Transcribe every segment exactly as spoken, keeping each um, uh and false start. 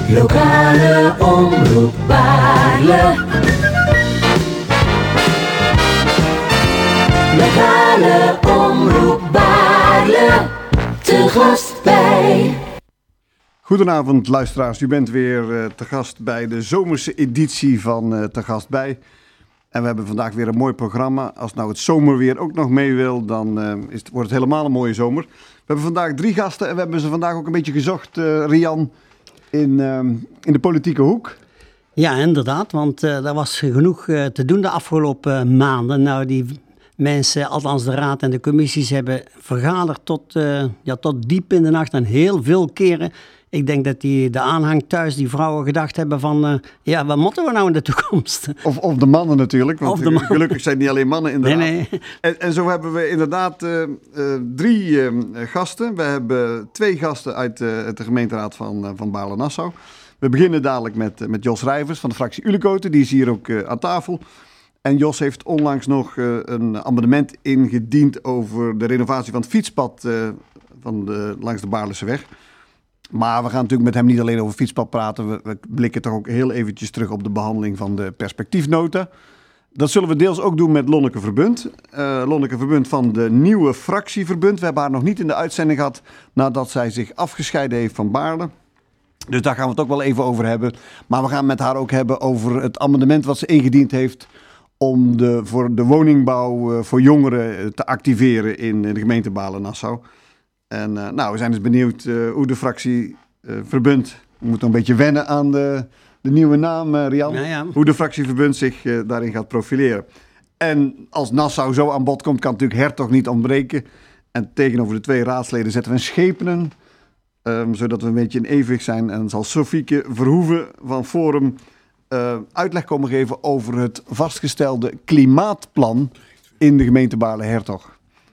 Lokale omroep Baarle. Lokale omroep Baarle. Te gast bij. Goedenavond luisteraars, u bent weer uh, te gast bij de zomerse editie van uh, Te Gast Bij. En we hebben vandaag weer een mooi programma. Als nou het zomerweer ook nog mee wil, dan uh, is het, wordt het helemaal een mooie zomer. We hebben vandaag drie gasten en we hebben ze vandaag ook een beetje gezocht, uh, Rian, in, uh, in de politieke hoek. Ja, inderdaad, want uh, er was genoeg uh, te doen de afgelopen maanden. Nou, die mensen, althans de raad en de commissies, hebben vergaderd tot, uh, ja, tot diep in de nacht en heel veel keren. Ik denk dat die, de aanhang thuis, die vrouwen gedacht hebben van, uh, ja, wat moeten we nou in de toekomst? Of, of de mannen natuurlijk, want man- gelukkig zijn niet alleen mannen in de nee, raad. nee. En, en zo hebben we inderdaad uh, uh, drie uh, gasten. We hebben twee gasten uit uh, de gemeenteraad van, uh, van Baarle-Nassau. We beginnen dadelijk met, uh, met Jos Rijvers van de fractie Ulekoten, die is hier ook uh, aan tafel. En Jos heeft onlangs nog uh, een amendement ingediend over de renovatie van het fietspad uh, van de, langs de Baarleseweg. Maar we gaan natuurlijk met hem niet alleen over fietspad praten. We, we blikken toch ook heel eventjes terug op de behandeling van de perspectiefnota. Dat zullen we deels ook doen met Lonneke Verbund. Uh, Lonneke Verbund van de nieuwe fractieverbund. We hebben haar nog niet in de uitzending gehad nadat zij zich afgescheiden heeft van Baarle. Dus daar gaan we het ook wel even over hebben. Maar we gaan met haar ook hebben over het amendement wat ze ingediend heeft om de, voor de woningbouw uh, voor jongeren te activeren in de gemeente Baarle-Nassau. En uh, nou, we zijn dus benieuwd uh, hoe de fractie uh, Verbund, we moeten een beetje wennen aan de, de nieuwe naam, uh, Rian, Ja, ja. hoe de fractie Verbund zich uh, daarin gaat profileren. En als Nassau zo aan bod komt, kan natuurlijk Hertog niet ontbreken. En tegenover de twee raadsleden zetten we een Schepenen, um, zodat we een beetje in evenwicht zijn. En dan zal Sofieke Verhoeven van Forum uh, uitleg komen geven over het vastgestelde klimaatplan in de gemeente Baarle-Hertog.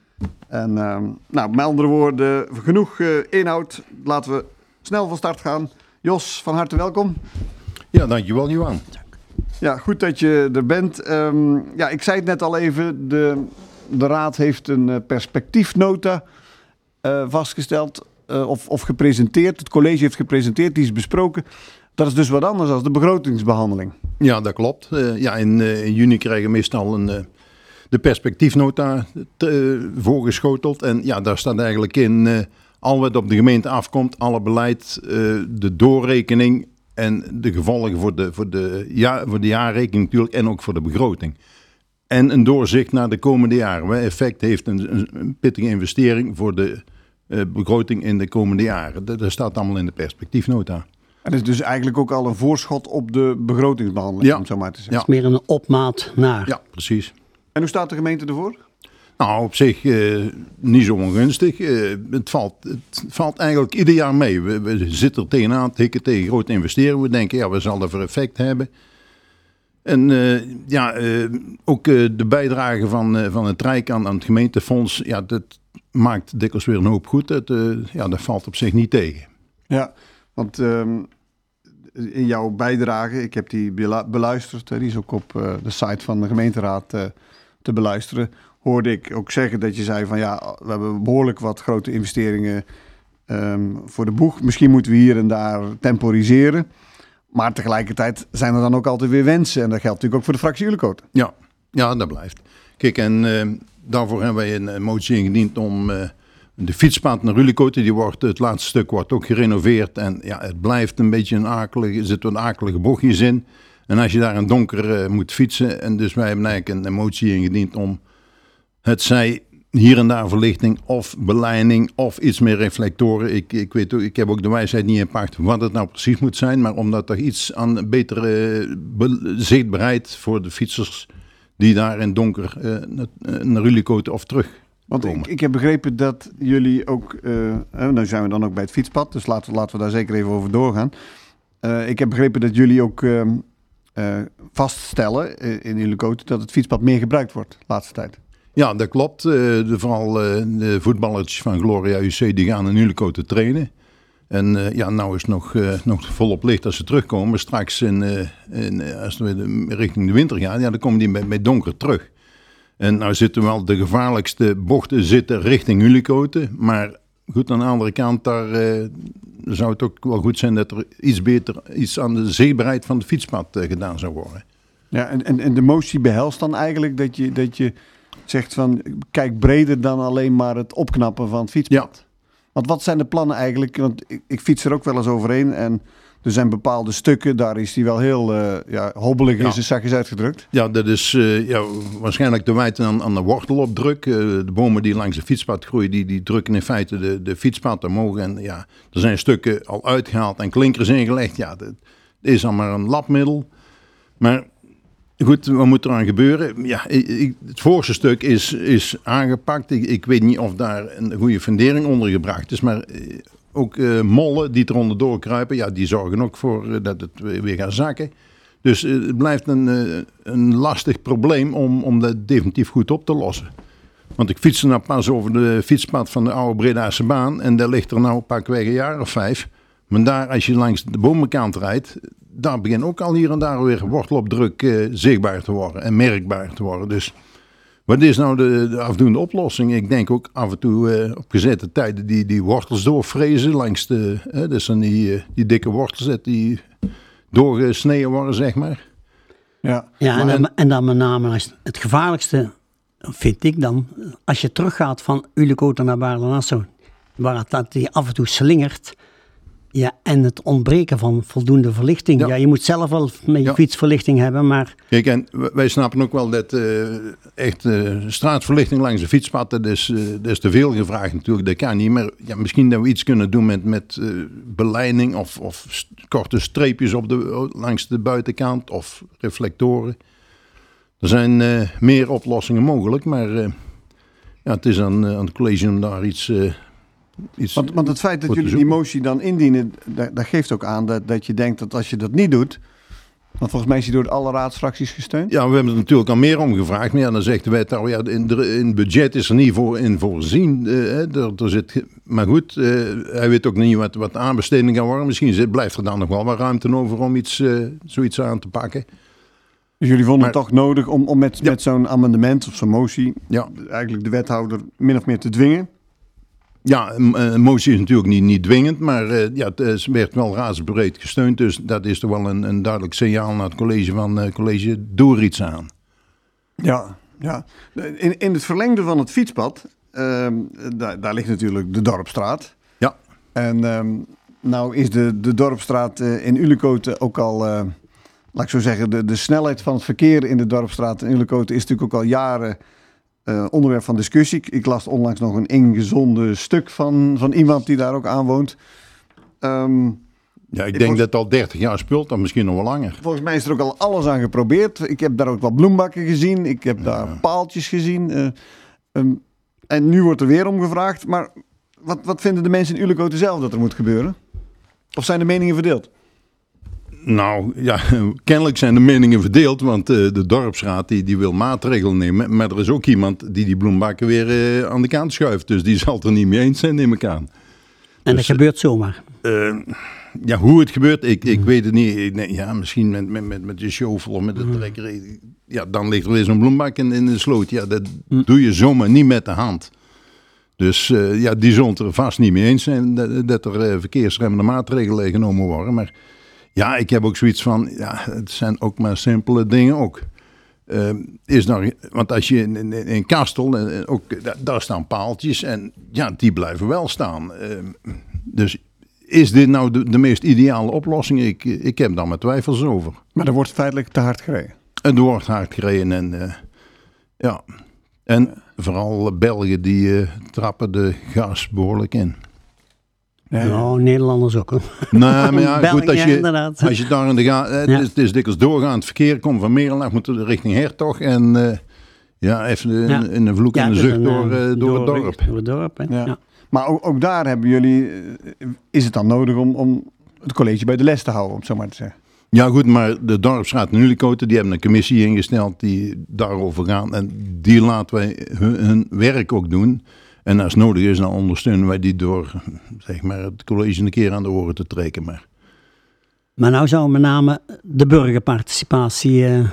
En uh, nou, met andere woorden, genoeg uh, inhoud. Laten we snel van start gaan. Jos, van harte welkom. Ja, dankjewel Johan. Ja, goed dat je er bent. Um, ja, ik zei het net al even, de, de raad heeft een uh, perspectiefnota uh, vastgesteld uh, of, of gepresenteerd. Het college heeft gepresenteerd, die is besproken. Dat is dus wat anders dan de begrotingsbehandeling. Ja, dat klopt. Uh, ja, in, uh, in juni krijgen we meestal een... Uh, de perspectiefnota te, uh, voorgeschoteld. En ja, daar staat eigenlijk in uh, al wat op de gemeente afkomt, alle beleid, uh, de doorrekening en de gevolgen voor de, voor, de, ja, voor de jaarrekening natuurlijk en ook voor de begroting. En een doorzicht naar de komende jaren. Wat effect heeft een, een, een pittige investering voor de uh, begroting in de komende jaren. Dat, dat staat allemaal in de perspectiefnota. En dat is dus eigenlijk ook al een voorschot op de begrotingsbehandeling, Ja. om het zo maar te zeggen. Het is meer een opmaat naar. Ja, precies. En hoe staat de gemeente ervoor? Nou, op zich uh, niet zo ongunstig. Uh, het, valt, het valt eigenlijk ieder jaar mee. We, we zitten er tegenaan, tikken tegen grote investeringen. We denken, ja, we zullen dat voor effect hebben. En uh, ja, uh, ook uh, de bijdrage van, uh, van het Rijk aan, aan het gemeentefonds, ja, dat maakt dikwijls weer een hoop goed. Dat, uh, ja, dat valt op zich niet tegen. Ja, want um, in jouw bijdrage, ik heb die beluisterd, die is ook op uh, de site van de gemeenteraad uh, te beluisteren, hoorde ik ook zeggen dat je zei van ja, we hebben behoorlijk wat grote investeringen um, voor de boeg. Misschien moeten we hier en daar temporiseren. Maar tegelijkertijd zijn er dan ook altijd weer wensen. En dat geldt natuurlijk ook voor de fractie Ulekoten. Ja, ja, dat blijft. Kijk, en uh, daarvoor hebben wij een, een motie ingediend om uh, de fietspad naar Ulekoten, die wordt, het laatste stuk wordt ook gerenoveerd. En ja, het blijft een beetje een akelige, er zitten wat akelige bochtjes in. En als je daar in donker uh, moet fietsen, en dus wij hebben eigenlijk een, een motie ingediend om het zij hier en daar verlichting of beleiding of iets meer reflectoren. Ik, ik weet ook, ik heb ook de wijsheid niet in pacht wat het nou precies moet zijn, maar omdat er iets aan betere be- zichtbaarheid voor de fietsers die daar in donker uh, naar Ulekoten of terug Want komen. ik, ik heb begrepen dat jullie ook, uh, nou zijn we dan ook bij het fietspad, dus laten, laten we daar zeker even over doorgaan. Uh, ik heb begrepen dat jullie ook uh, uh, vaststellen uh, in Ulekoten dat het fietspad meer gebruikt wordt de laatste tijd. Ja, dat klopt. Uh, de, vooral uh, de voetballertjes van Gloria U C die gaan in Ulekoten trainen. En uh, ja, nou is het nog, uh, nog volop licht als ze terugkomen. Straks in, uh, in, als we richting de winter gaan, ja, dan komen die met, met donker terug. En nou zitten wel de gevaarlijkste bochten zitten richting Ulekoten. Maar goed, aan de andere kant, daar, uh, zou het ook wel goed zijn dat er iets beter iets aan de zichtbaarheid van het fietspad uh, gedaan zou worden. Ja, en, en, en de motie behelst dan eigenlijk dat je, dat je zegt van kijk breder dan alleen maar het opknappen van het fietspad. Ja. Want wat zijn de plannen eigenlijk? Want ik, ik fiets er ook wel eens overheen en er zijn bepaalde stukken, daar is die wel heel uh, ja, hobbelig, Ja. is de zachtjes uitgedrukt. Ja, dat is uh, ja, waarschijnlijk te wijten aan, aan de wortelopdruk. Uh, de bomen die langs het fietspad groeien, die, die drukken in feite de, de fietspad omhoog. En ja, er zijn stukken al uitgehaald en klinkers ingelegd. Ja, dat is dan maar een labmiddel. Maar goed, wat moet er aan gebeuren? Ja, ik, het voorste stuk is, is aangepakt. Ik, ik weet niet of daar een goede fundering onder gebracht is, maar ook uh, mollen die er onderdoor kruipen, ja, die zorgen ook voor uh, dat het weer gaat zakken. Dus uh, het blijft een, uh, een lastig probleem om, om dat definitief goed op te lossen. Want ik fietste nou pas over de fietspad van de oude Bredaanse baan en daar ligt er nou pakweg een jaar of vijf. Maar daar, als je langs de bomenkant rijdt, daar begint ook al hier en daar weer wortelopdruk uh, zichtbaar te worden en merkbaar te worden. Dus wat is nou de, de afdoende oplossing? Ik denk ook af en toe uh, op gezette tijden die, die wortels doorfrezen langs de, uh, dus dan die, uh, die dikke wortels die doorgesneden worden, zeg maar. Ja, Ja, en Maar- dan, en dan met name als het gevaarlijkste vind ik dan, als je teruggaat van Ullekoten naar Baarle-Nassau, waar het dat die af en toe slingert, ja, en het ontbreken van voldoende verlichting. Ja, Ja. je moet zelf wel met je Ja. fietsverlichting hebben, maar Kijk, en w- wij snappen ook wel dat uh, echt uh, straatverlichting langs de fietspad, dat is, uh, dat is te veel gevraagd natuurlijk, dat kan niet. Maar ja, misschien dat we iets kunnen doen met, met uh, beleiding of, of st- korte streepjes op de, langs de buitenkant of reflectoren. Er zijn uh, meer oplossingen mogelijk, maar uh, ja, het is aan, uh, aan het college om daar iets... Uh, iets want, want het feit dat voor te jullie die zoeken. motie dan indienen, dat, dat geeft ook aan dat, dat je denkt dat als je dat niet doet, want volgens mij is die door alle raadsfracties gesteund. Ja, we hebben er natuurlijk al meer om gevraagd. Maar ja, dan zegt de wethouder, ja, in, de, in het budget is er niet voor in voorzien. Uh, er, er zit, maar goed, uh, hij weet ook niet wat, wat de aanbesteding kan worden. Misschien zit, blijft er dan nog wel wat ruimte over om iets, uh, zoiets aan te pakken. Dus jullie vonden Maar- het toch nodig om, om met, Ja. met zo'n amendement of zo'n motie Ja, eigenlijk de wethouder min of meer te dwingen. ja een, een motie is natuurlijk niet, niet dwingend, maar uh, ja, het is- werd wel raadsbreed gesteund. Dus dat is toch wel een, een duidelijk signaal naar het college van uh, college, doe er iets aan. Ja, ja. In, in het verlengde van het fietspad, ehm, daar, daar ligt natuurlijk de Dorpstraat. Ja. En ehm, nou is de, de Dorpstraat eh, in Ullekoten ook al, eh, laat ik zo zeggen, de, de snelheid van het verkeer in de Dorpstraat in Ullekoten is natuurlijk ook al jaren eh, onderwerp van discussie. Ik, ik las onlangs nog een ingezonden stuk van, van iemand die daar ook aanwoont. Ehm Ja, ik Ik denk was- dat het al dertig jaar speelt, dan misschien nog wel langer. Volgens mij is er ook al alles aan geprobeerd. Ik heb daar ook wat bloembakken gezien. Ik heb daar paaltjes gezien. eh, ehm, en nu wordt er weer om gevraagd. Maar wat, wat vinden de mensen in Ullekoten zelf dat er moet gebeuren? Of zijn de meningen verdeeld? Nou, ja, kennelijk zijn de meningen verdeeld, want uh, de dorpsraad die, die wil maatregelen nemen. Maar er is ook iemand die die bloembakken weer uh, aan de kant schuift. Dus die zal het er niet mee eens zijn, neem ik aan. en Dus, dat gebeurt zomaar. Uh, ja, hoe het gebeurt, ik, ik weet het niet. Ik- Nee, ja, misschien met, met, met, met de shovel of met de trekker. Ja, dan ligt er weer zo'n bloembak in, in de sloot. Ja, dat doe je zomaar niet met de hand. Dus uh, ja, die zullen het er vast niet mee eens zijn dat, dat er uh, verkeersremmende maatregelen genomen worden. Maar ja, ik heb ook zoiets van, ja, het zijn ook maar simpele dingen ook. Uh, is nou, want als je in, in, in Kastel, uh, ook, da, daar staan paaltjes en ja, die blijven wel staan. Uh, dus is dit nou de, de meest ideale oplossing? Ik, ik heb daar mijn twijfels over. Maar er wordt feitelijk te hard gereden. En er wordt hard gereden en uh, ja, en vooral Belgen die uh, trappen de gas behoorlijk in. Ja, ja. Nou, Nederlanders ook. Hoor. Nee, maar ja, België, goed, als je, inderdaad. als je daar in de ga, het, Ja. is, het is dikwijls doorgaand verkeer, komt van Meerlaag, moet richting Hertog en uh, ja, even in, Ja. in een vloek en een dus zucht een, door, eh, uh, door het dorp. Door het dorp, hè. Ja. Ja. Maar ook, ook daar hebben jullie, eh, is het dan nodig om, om het college bij de les te houden, om het zo maar te zeggen. Ja goed, maar de dorpsraad in Ullekoten, die hebben een commissie ingesteld die daarover gaan. En die laten wij hun, hun werk ook doen. En als nodig is, dan ondersteunen wij die door zeg maar, het college een keer aan de oren te trekken. Maar Maar nou zou met name de burgerparticipatie, eh,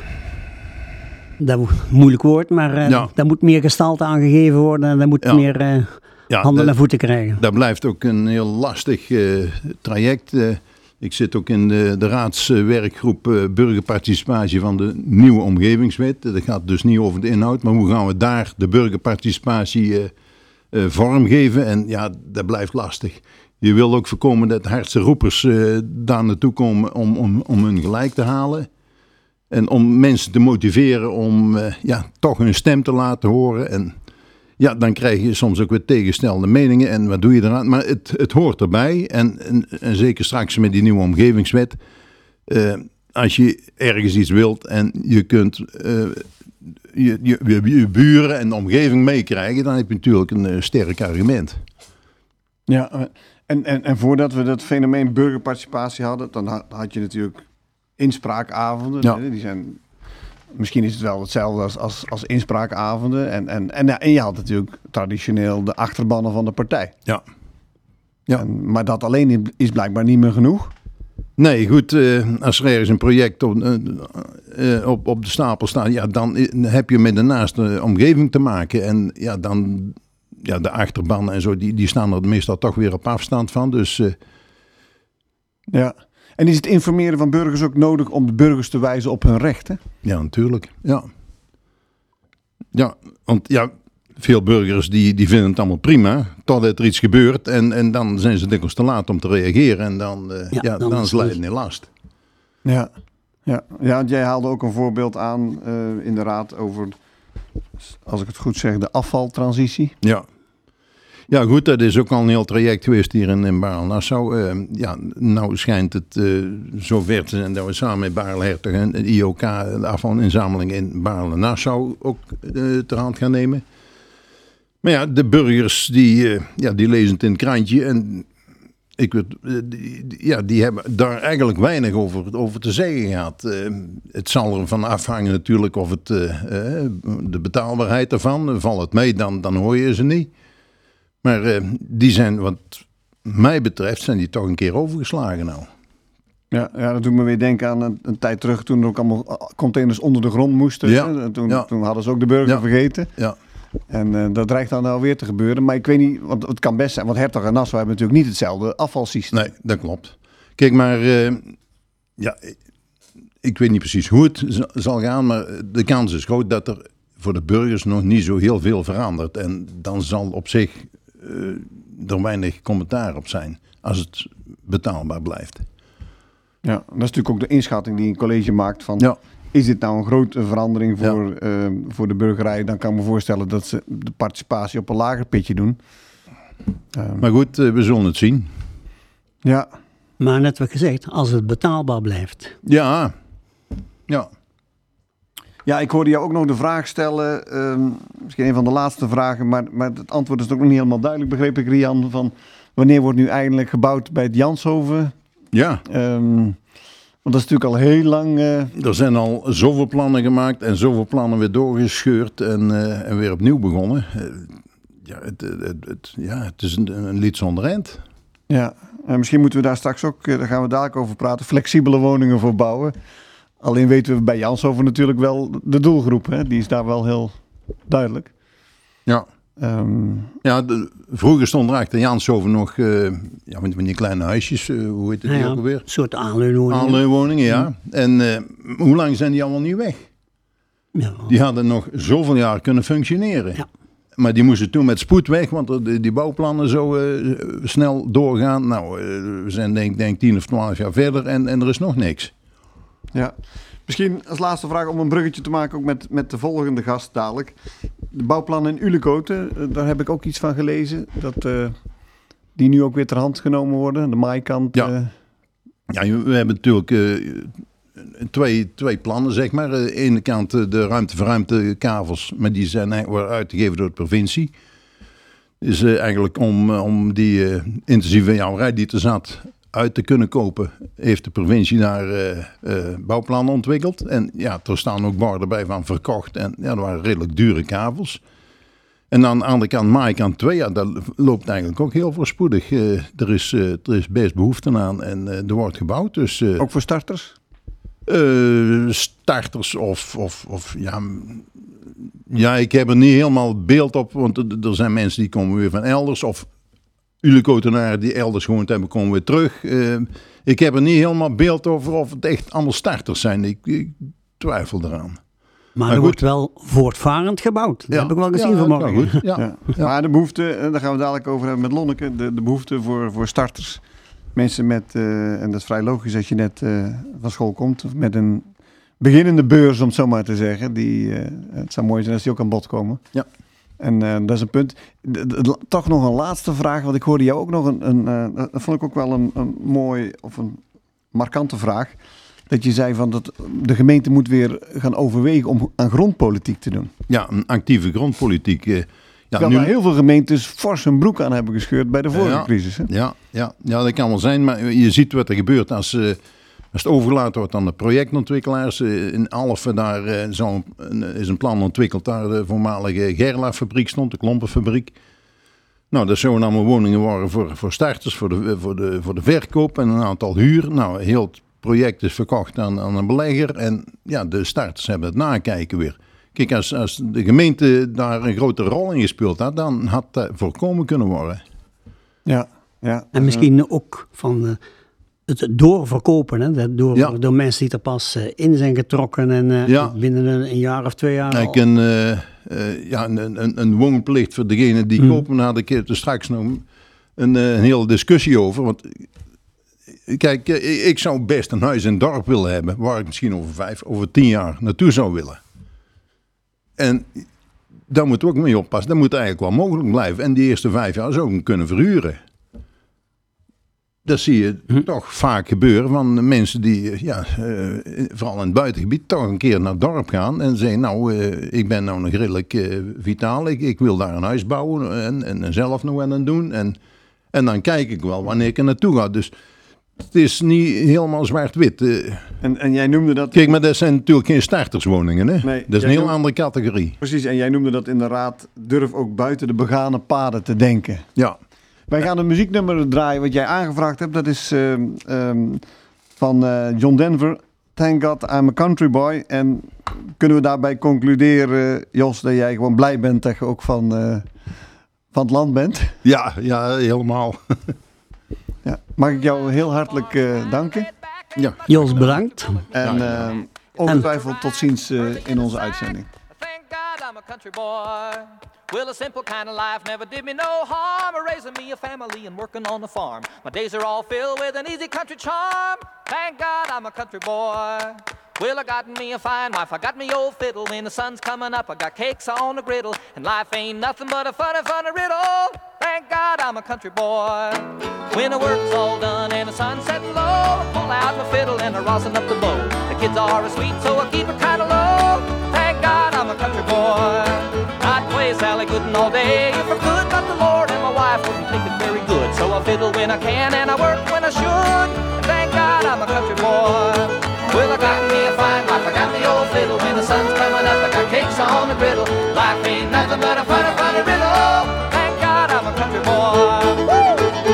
dat is een moeilijk woord, maar eh Ja. daar moet meer gestalte aan gegeven worden. En daar moet Ja. meer, eh, Ja, handen dat, en voeten krijgen. Dat blijft ook een heel lastig uh, traject. Uh, ik zit ook in de, de raadswerkgroep uh, burgerparticipatie van de nieuwe omgevingswet. Dat gaat dus niet over de inhoud, maar hoe gaan we daar de burgerparticipatie uh, uh, vormgeven? En ja, dat blijft lastig. Je wil ook voorkomen dat hardste roepers uh, daar naartoe komen om, om, om hun gelijk te halen. En om mensen te motiveren om uh, ja, toch hun stem te laten horen. En ja, dan krijg je soms ook weer tegenstelde meningen. En wat doe je eraan? Maar het, het hoort erbij. En, en, en zeker straks met die nieuwe omgevingswet. Uh, als je ergens iets wilt en je kunt uh, je, je, je buren en de omgeving meekrijgen, dan heb je natuurlijk een uh, sterk argument. Ja, en, en, en voordat we dat fenomeen burgerparticipatie hadden, dan had je natuurlijk inspraakavonden. Ja. Die zijn, misschien is het wel hetzelfde als, als, als inspraakavonden. En, en, en, ja, en je had natuurlijk traditioneel de achterbannen van de partij. Ja. Ja. En, maar dat alleen is blijkbaar niet meer genoeg. Nee, goed, uh, als er ergens een project op, uh, uh, op, op de stapel staat, ja, dan heb je met de naaste omgeving te maken. En ja, dan, ja, de achterban en zo, die, die staan er meestal toch weer op afstand van. Dus uh, ja. En is het informeren van burgers ook nodig om de burgers te wijzen op hun rechten? ja, natuurlijk. Ja, ja want ja, veel burgers die, die vinden het allemaal prima, totdat er iets gebeurt. En, en dan zijn ze dikwijls te laat om te reageren. En dan, uh, ja, ja, dan, dan is het lijden in last. Ja, ja. ja, want jij haalde ook een voorbeeld aan uh, in de raad over, als ik het goed zeg, de afvaltransitie. Ja. Ja goed, dat is ook al een heel traject geweest hier in, in Baarle-Nassau. Uh, ja, nou schijnt het uh, zover te zijn dat we samen met Baarle-Hertog en de I O K de afvalinzameling in Baarle-Nassau ook uh, ter hand gaan nemen. Maar ja, de burgers die, uh, ja, die lezen het in het krantje en ik weet, uh, die, ja, die hebben daar eigenlijk weinig over, over te zeggen gehad. Uh, het zal ervan afhangen natuurlijk of het, uh, uh, de betaalbaarheid ervan, valt het mee, dan, dan hoor je ze niet. Maar uh, die zijn, wat mij betreft, zijn die toch een keer overgeslagen nou. Ja, ja, dat doet me weer denken aan een, een tijd terug toen er ook allemaal containers onder de grond moesten. Ja, toen, ja. toen hadden ze ook de burger Ja. vergeten. Ja. En uh, dat dreigt dan nou weer te gebeuren. Maar ik weet niet, want het kan best zijn. Want Hertog en Nassau hebben natuurlijk niet hetzelfde afvalsysteem. Nee, dat klopt. Kijk, maar uh, ja, ik weet niet precies hoe het z- zal gaan, maar de kans is groot dat er voor de burgers nog niet zo heel veel verandert. En dan zal op zich uh, er weinig commentaar op zijn als het betaalbaar blijft. Ja, dat is natuurlijk ook de inschatting die een college maakt van... Ja. Is dit nou een grote verandering voor, Ja. uh, voor de burgerij? Dan kan ik me voorstellen dat ze de participatie op een lager pitje doen. Um, Maar goed, uh, we zullen het zien. ja, Maar net wat gezegd, als het betaalbaar blijft. Ja, ja. Ja, ik hoorde jou ook nog de vraag stellen, um, misschien een van de laatste vragen, maar, maar het antwoord is ook nog niet helemaal duidelijk, begreep ik, Rian, van wanneer wordt nu eindelijk gebouwd bij het Janshoven? Ja, Um, want dat is natuurlijk al heel lang... Uh, er zijn al zoveel plannen gemaakt en zoveel plannen weer doorgescheurd en, uh, en weer opnieuw begonnen. Uh, ja, het, het, het, het, ja, het is een, een lied zonder eind. ja, en misschien moeten we daar straks ook, uh, daar gaan we dadelijk over praten, flexibele woningen voor bouwen. Alleen weten we bij Janshoven natuurlijk wel de doelgroep, hè? Die is daar wel heel duidelijk. Ja. Um, Ja, de, vroeger stond er achter Janshoven nog uh, ja, met die kleine huisjes, uh, hoe heet het Nou die ja, ook alweer? een soort aanleunwoning. Aanleunwoningen, ja. En uh, hoe lang zijn die allemaal niet weg? Ja. Die hadden nog zoveel jaar kunnen functioneren. Ja. Maar die moesten toen met spoed weg, want die, die bouwplannen zo uh, snel doorgaan. Nou, uh, we zijn denk ik tien of twaalf jaar verder en, en er is nog niks. ja. Misschien als laatste vraag om een bruggetje te maken ook met, met de volgende gast dadelijk. De bouwplannen in Ulekoten, uh, daar heb ik ook iets van gelezen. Dat uh, die nu ook weer ter hand genomen worden. De maaikant. Ja. Uh, Ja, we hebben natuurlijk uh, twee, twee plannen, zeg maar. Aan de ene kant uh, de ruimte-verruimte kavels, maar die zijn worden uitgegeven door de provincie. Dus uh, eigenlijk om, uh, om die uh, intensieve jouwerij die er zat uit te kunnen kopen, heeft de provincie daar uh, uh, bouwplannen ontwikkeld. En ja, er staan ook borden bij van verkocht. En ja, dat waren redelijk dure kavels. En aan de andere kant, maaikant twee, ja, dat loopt eigenlijk ook heel voorspoedig. Uh, er, is, uh, er is best behoefte aan en uh, er wordt gebouwd. Dus, uh, ook voor starters? Uh, starters of, of, of ja, ja, ik heb er niet helemaal beeld op, want er, er zijn mensen die komen weer van elders of Ulekotenaren die elders gewoond hebben, komen weer terug. Uh, ik heb er niet helemaal beeld over of het echt allemaal starters zijn. Ik, ik twijfel eraan. Maar, maar er goed. wordt wel voortvarend gebouwd. Dat Ja. heb ik wel gezien Ja, vanmorgen. nou goed. Ja. Ja. Ja. Maar de behoefte, daar gaan we dadelijk over hebben met Lonneke, de, de behoefte voor, voor starters. Mensen met, uh, en dat is vrij logisch als je net uh, van school komt, met een beginnende beurs om het zo maar te zeggen. Die, uh, het zou mooi zijn als die ook aan bod komen. Ja. En uh, dat is een punt. De, de, de, toch nog een laatste vraag, want ik hoorde jou ook nog een, een uh, dat vond ik ook wel een, een mooi of een markante vraag. Dat je zei van dat de gemeente moet weer gaan overwegen om aan grondpolitiek te doen. Ja, een actieve grondpolitiek. Uh, ja, Terwijl nu... er heel veel gemeentes fors hun broek aan hebben gescheurd bij de vorige ja, crisis. Hè? Ja, ja, ja, dat kan wel zijn, maar je ziet wat er gebeurt als, uh, als het overgelaten wordt aan de projectontwikkelaars. Uh, in Alphen daar uh, zo een, is een plan ontwikkeld, daar de voormalige Gerla-fabriek stond, de klompenfabriek. Nou, dat zouden allemaal woningen worden voor, voor starters, voor de, voor, de, voor de verkoop en een aantal huur. Nou, heel het project is verkocht aan, aan een belegger en ja, de starters hebben het nakijken weer. Kijk, als, als de gemeente daar een grote rol in gespeeld had, dan had dat voorkomen kunnen worden. Ja, ja. En misschien ook van uh, het doorverkopen. Hè? Dat door, Ja. door mensen die er pas uh, in zijn getrokken en uh, Ja. binnen een, een jaar of twee jaar. Kijk, al- een, uh, uh, ja, een, een, een woonplicht voor degene die Hmm. kopen, daar had ik er straks nog een, uh, een hele discussie over. Want kijk, uh, ik zou best een huis in het dorp willen hebben, waar ik misschien over vijf, over tien jaar naartoe zou willen. En daar moeten we ook mee oppassen. Dat moet eigenlijk wel mogelijk blijven. En die eerste vijf jaar zou ik hem kunnen verhuren. Dat zie je Hm. toch vaak gebeuren van mensen die, ja, uh, vooral in het buitengebied, toch een keer naar het dorp gaan en zeggen, nou, uh, ik ben nou nog redelijk uh, vitaal, ik, ik wil daar een huis bouwen en, en, en zelf nog aan doen. En, en dan kijk ik wel wanneer ik er naartoe ga. Dus het is niet helemaal zwart-wit. Uh, En, en jij noemde dat... kijk, maar dat zijn natuurlijk geen starterswoningen, hè? Nee, dat is jij een heel noemt- andere categorie. Precies, en jij noemde dat in de raad, durf ook buiten de begane paden te denken. Ja. Wij gaan een muzieknummer draaien wat jij aangevraagd hebt. Dat is uh, um, van uh, John Denver, Thank God I'm a Country Boy. En kunnen we daarbij concluderen, Jos, dat jij gewoon blij bent dat je ook van, uh, van het land bent? Ja, ja, helemaal. Ja. Mag ik jou heel hartelijk uh, danken. Ja. Jos, bedankt. En uh, ongetwijfeld tot ziens uh, in onze uitzending. Thank God I'm a country boy. Well, a simple kind of life never did me no harm. Raising me a family and working on the farm. My days are all filled with an easy country charm. Thank God I'm a country boy. Well, I got me a fine wife, I got me old fiddle. When the sun's coming up, I got cakes on the griddle. And life ain't nothing but a funny, funny riddle. Thank God I'm a country boy. When the work's all done and the sun's setting low, I pull out my fiddle and I rosin up the bow. The kids are sweet, so I keep it kind of low. Thank God I'm a country boy. I'd play Sally Gooden all day if I could, but the Lord and my wife wouldn't think it very good. So I fiddle when I can and I work when I should. And thank God I'm a country boy. Well, I got me a fine wife, I got me old fiddle. When the sun's coming up, I got cakes on the griddle. Life ain't nothing but a funny, funny riddle. Thank God I'm a country boy. Woo!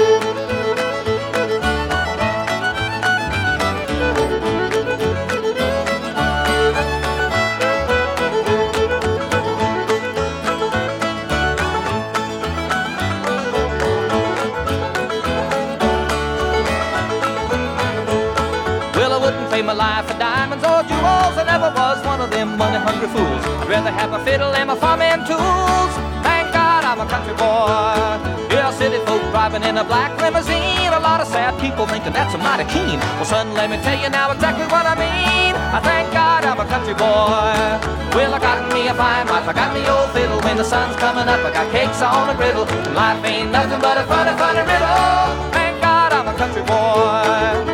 My life for diamonds or jewels, I never was one of them money-hungry fools. I'd rather have my fiddle and my farming tools. Thank God I'm a country boy. Yeah, city folk driving in a black limousine. A lot of sad people thinking that's a mighty keen. Well, son, let me tell you now exactly what I mean. I thank God I'm a country boy. Well, I got me a fine wife, I got me old fiddle. When the sun's coming up, I got cakes on the griddle. Life ain't nothing but a funny, funny riddle. Thank God I'm a country boy.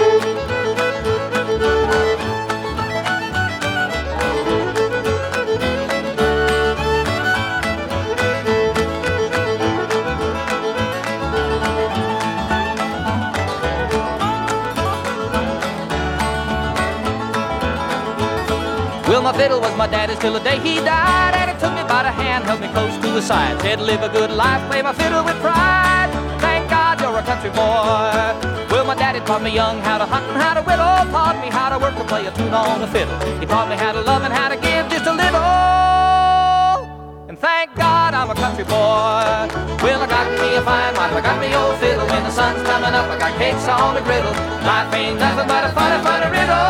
Well, my fiddle was my daddy's till the day he died, and he took me by the hand, held me close to his side, said live a good life, play my fiddle with pride. Thank God you're a country boy. Well, Well, my daddy taught me young how to hunt and how to whittle, taught me how to work and play a tune on the fiddle. He taught me how to love and how to give just a little. And thank God I'm a country boy. Well, I got me a fine wife, I got me old fiddle. When the sun's coming up, I got cakes on the griddle. Life ain't nothing but a funny, funny riddle.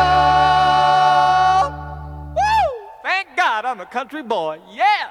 Woo! Thank God I'm a country boy. Yes!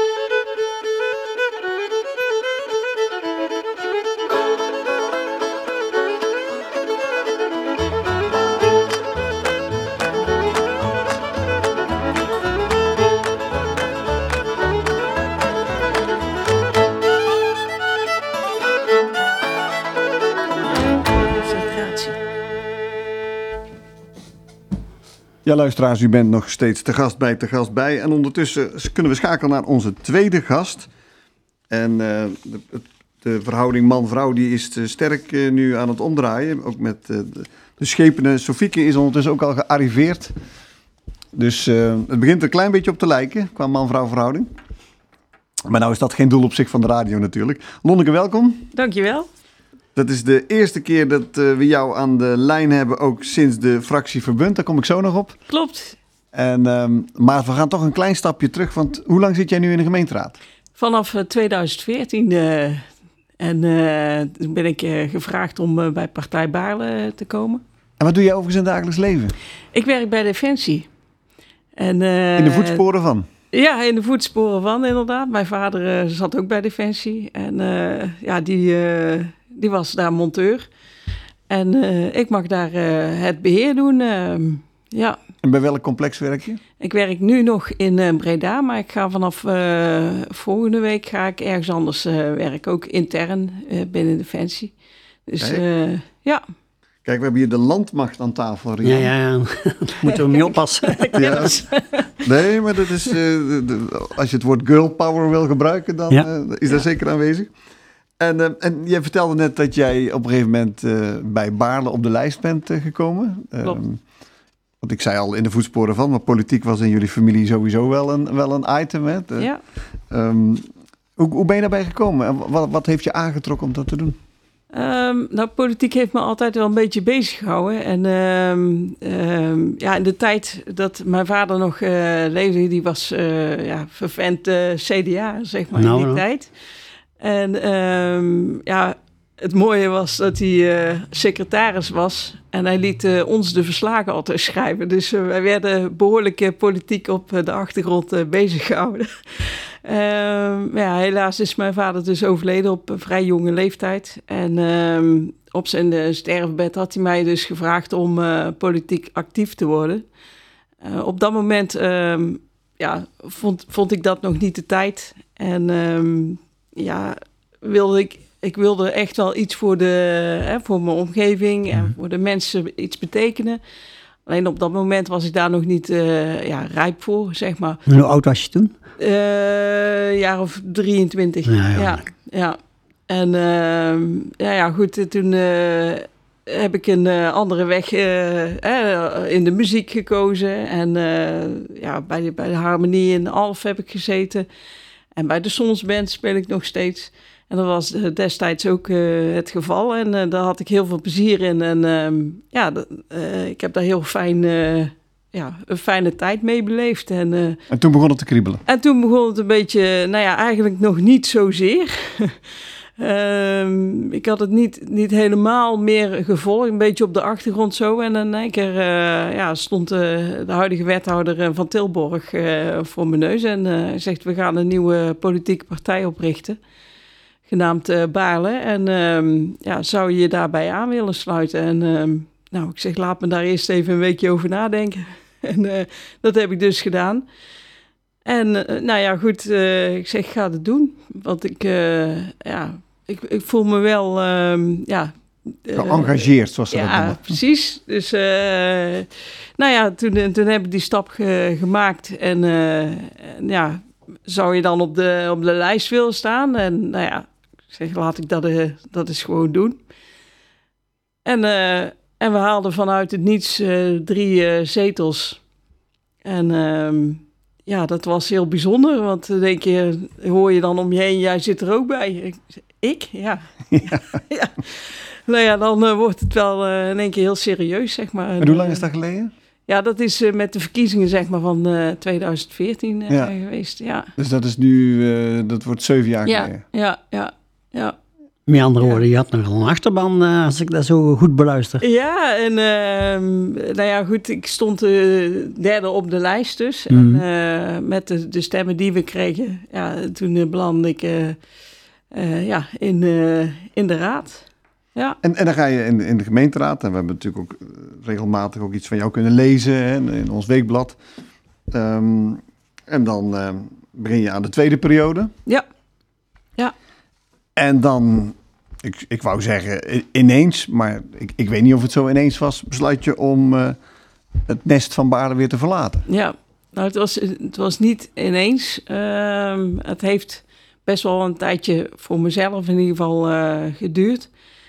Ja, luisteraars, u bent nog steeds te gast bij, te gast bij. En ondertussen kunnen we schakelen naar onze tweede gast. En uh, de, de verhouding man-vrouw die is uh, sterk uh, nu aan het omdraaien. Ook met uh, de, de schepene Sofieke is ondertussen ook al gearriveerd. Dus uh, het begint een klein beetje op te lijken qua man-vrouw verhouding. Maar nou is dat geen doel op zich van de radio natuurlijk. Lonneke, welkom. Dankjewel. Dat is de eerste keer dat uh, we jou aan de lijn hebben, ook sinds de fractie Verbund. Daar kom ik zo nog op. Klopt. En, um, maar we gaan toch een klein stapje terug, want hoe lang zit jij nu in de gemeenteraad? Vanaf uh, twintig veertien uh, en uh, toen ben ik uh, gevraagd om uh, bij Partij Baarle te komen. En wat doe jij overigens in het dagelijks leven? Ik werk bij Defensie. En, uh, in de voetsporen van? Ja, in de voetsporen van inderdaad. Mijn vader uh, zat ook bij Defensie en uh, ja, die... Uh, Die was daar monteur. En uh, ik mag daar uh, het beheer doen. Uh, ja. En bij welk complex werk je? Ik werk nu nog in uh, Breda, maar ik ga vanaf uh, volgende week ga ik ergens anders uh, werken. Ook intern uh, binnen Defensie. Dus uh, ja. Kijk, we hebben hier de landmacht aan tafel. Rian. Ja, ja, ja. Moeten we mee oppassen. Ja. Nee, maar dat is, uh, de, de, als je het woord girl power wil gebruiken, dan ja. uh, is dat ja. zeker aanwezig. En, uh, en jij vertelde net dat jij op een gegeven moment uh, bij Baarle op de lijst bent uh, gekomen. Klopt. Um, want ik zei al in de voetsporen van, maar politiek was in jullie familie sowieso wel een, wel een item. Hè? De, ja. Um, hoe, hoe ben je daarbij gekomen? En wat, wat heeft je aangetrokken om dat te doen? Um, nou, politiek heeft me altijd wel een beetje bezig gehouden. En um, um, ja, in de tijd dat mijn vader nog uh, leefde, die was uh, ja, vervent uh, C D A, zeg maar, nou, in die nou. tijd. En um, ja, het mooie was dat hij uh, secretaris was en hij liet uh, ons de verslagen altijd schrijven. Dus uh, wij werden behoorlijk uh, politiek op uh, de achtergrond uh, bezig gehouden. um, ja, helaas is mijn vader dus overleden op een vrij jonge leeftijd. En um, op zijn uh, sterfbed had hij mij dus gevraagd om uh, politiek actief te worden. Uh, op dat moment um, ja, vond, vond ik dat nog niet de tijd. En um, ja, wilde ik, ik wilde echt wel iets voor, de, hè, voor mijn omgeving en voor de mensen iets betekenen. Alleen op dat moment was ik daar nog niet uh, ja, rijp voor, zeg maar. En hoe oud was je toen? Uh, jaar of drieëntwintig. Ja, ja. ja, ja. En uh, ja, ja, goed, toen uh, heb ik een uh, andere weg uh, uh, in de muziek gekozen. En uh, ja, bij de, bij de Harmonie in Alf heb ik gezeten. En bij de Sonsband speel ik nog steeds. En dat was destijds ook uh, het geval. En uh, daar had ik heel veel plezier in. En uh, ja, d- uh, ik heb daar heel fijn, uh, ja, een fijne tijd mee beleefd. En, uh, en toen begon het te kriebelen? En toen begon het een beetje, nou ja, eigenlijk nog niet zozeer. um, ik had het niet, niet helemaal meer gevolgd. Een beetje op de achtergrond zo. En in één keer uh, ja, stond uh, de huidige wethouder van Tilborg uh, voor mijn neus. En uh, zegt, we gaan een nieuwe politieke partij oprichten. Genaamd uh, Baarle. En um, ja, zou je je daarbij aan willen sluiten? En um, nou, ik zeg, laat me daar eerst even een weekje over nadenken. en uh, dat heb ik dus gedaan. En uh, nou ja, goed, uh, ik zeg, ga het doen. Want ik, uh, ja, ik, ik voel me wel, um, ja... Uh, geëngageerd, zoals ze ja, dat noemen. Ja, precies. Dus, uh, nou ja, toen, toen heb ik die stap ge, gemaakt. En, uh, en ja, zou je dan op de, op de lijst willen staan? En nou ja, ik zeg, laat ik dat, uh, dat eens gewoon doen. En, uh, en we haalden vanuit het niets uh, drie uh, zetels. En uh, ja, dat was heel bijzonder. Want dan denk je, hoor je dan om je heen, jij zit er ook bij. Ik? ik? Ja. ja. ja. Nou ja, dan uh, wordt het wel uh, in één keer heel serieus, zeg maar. En hoe lang is dat geleden? Ja, dat is uh, met de verkiezingen, zeg maar, van uh, twintig veertien uh, ja. geweest, ja. Dus dat is nu, uh, dat wordt zeven jaar ja, geleden? Ja, ja, ja. Met andere woorden, je had nogal een achterban, uh, als ik dat zo goed beluister. Ja, en uh, nou ja, goed, ik stond uh, derde op de lijst dus. Mm. En uh, met de, de stemmen die we kregen, ja, toen uh, belandde ik uh, uh, ja, in, uh, in de raad. Ja. En, en dan ga je in, in de gemeenteraad, en we hebben natuurlijk ook regelmatig ook iets van jou kunnen lezen hè, in ons weekblad. Um, en dan uh, begin je aan de tweede periode. Ja, ja. En dan, ik, ik wou zeggen ineens, maar ik, ik weet niet of het zo ineens was, besluit je om uh, het nest van Baarle weer te verlaten. Ja, nou het was, het was niet ineens. Uh, het heeft best wel een tijdje voor mezelf in ieder geval uh, geduurd.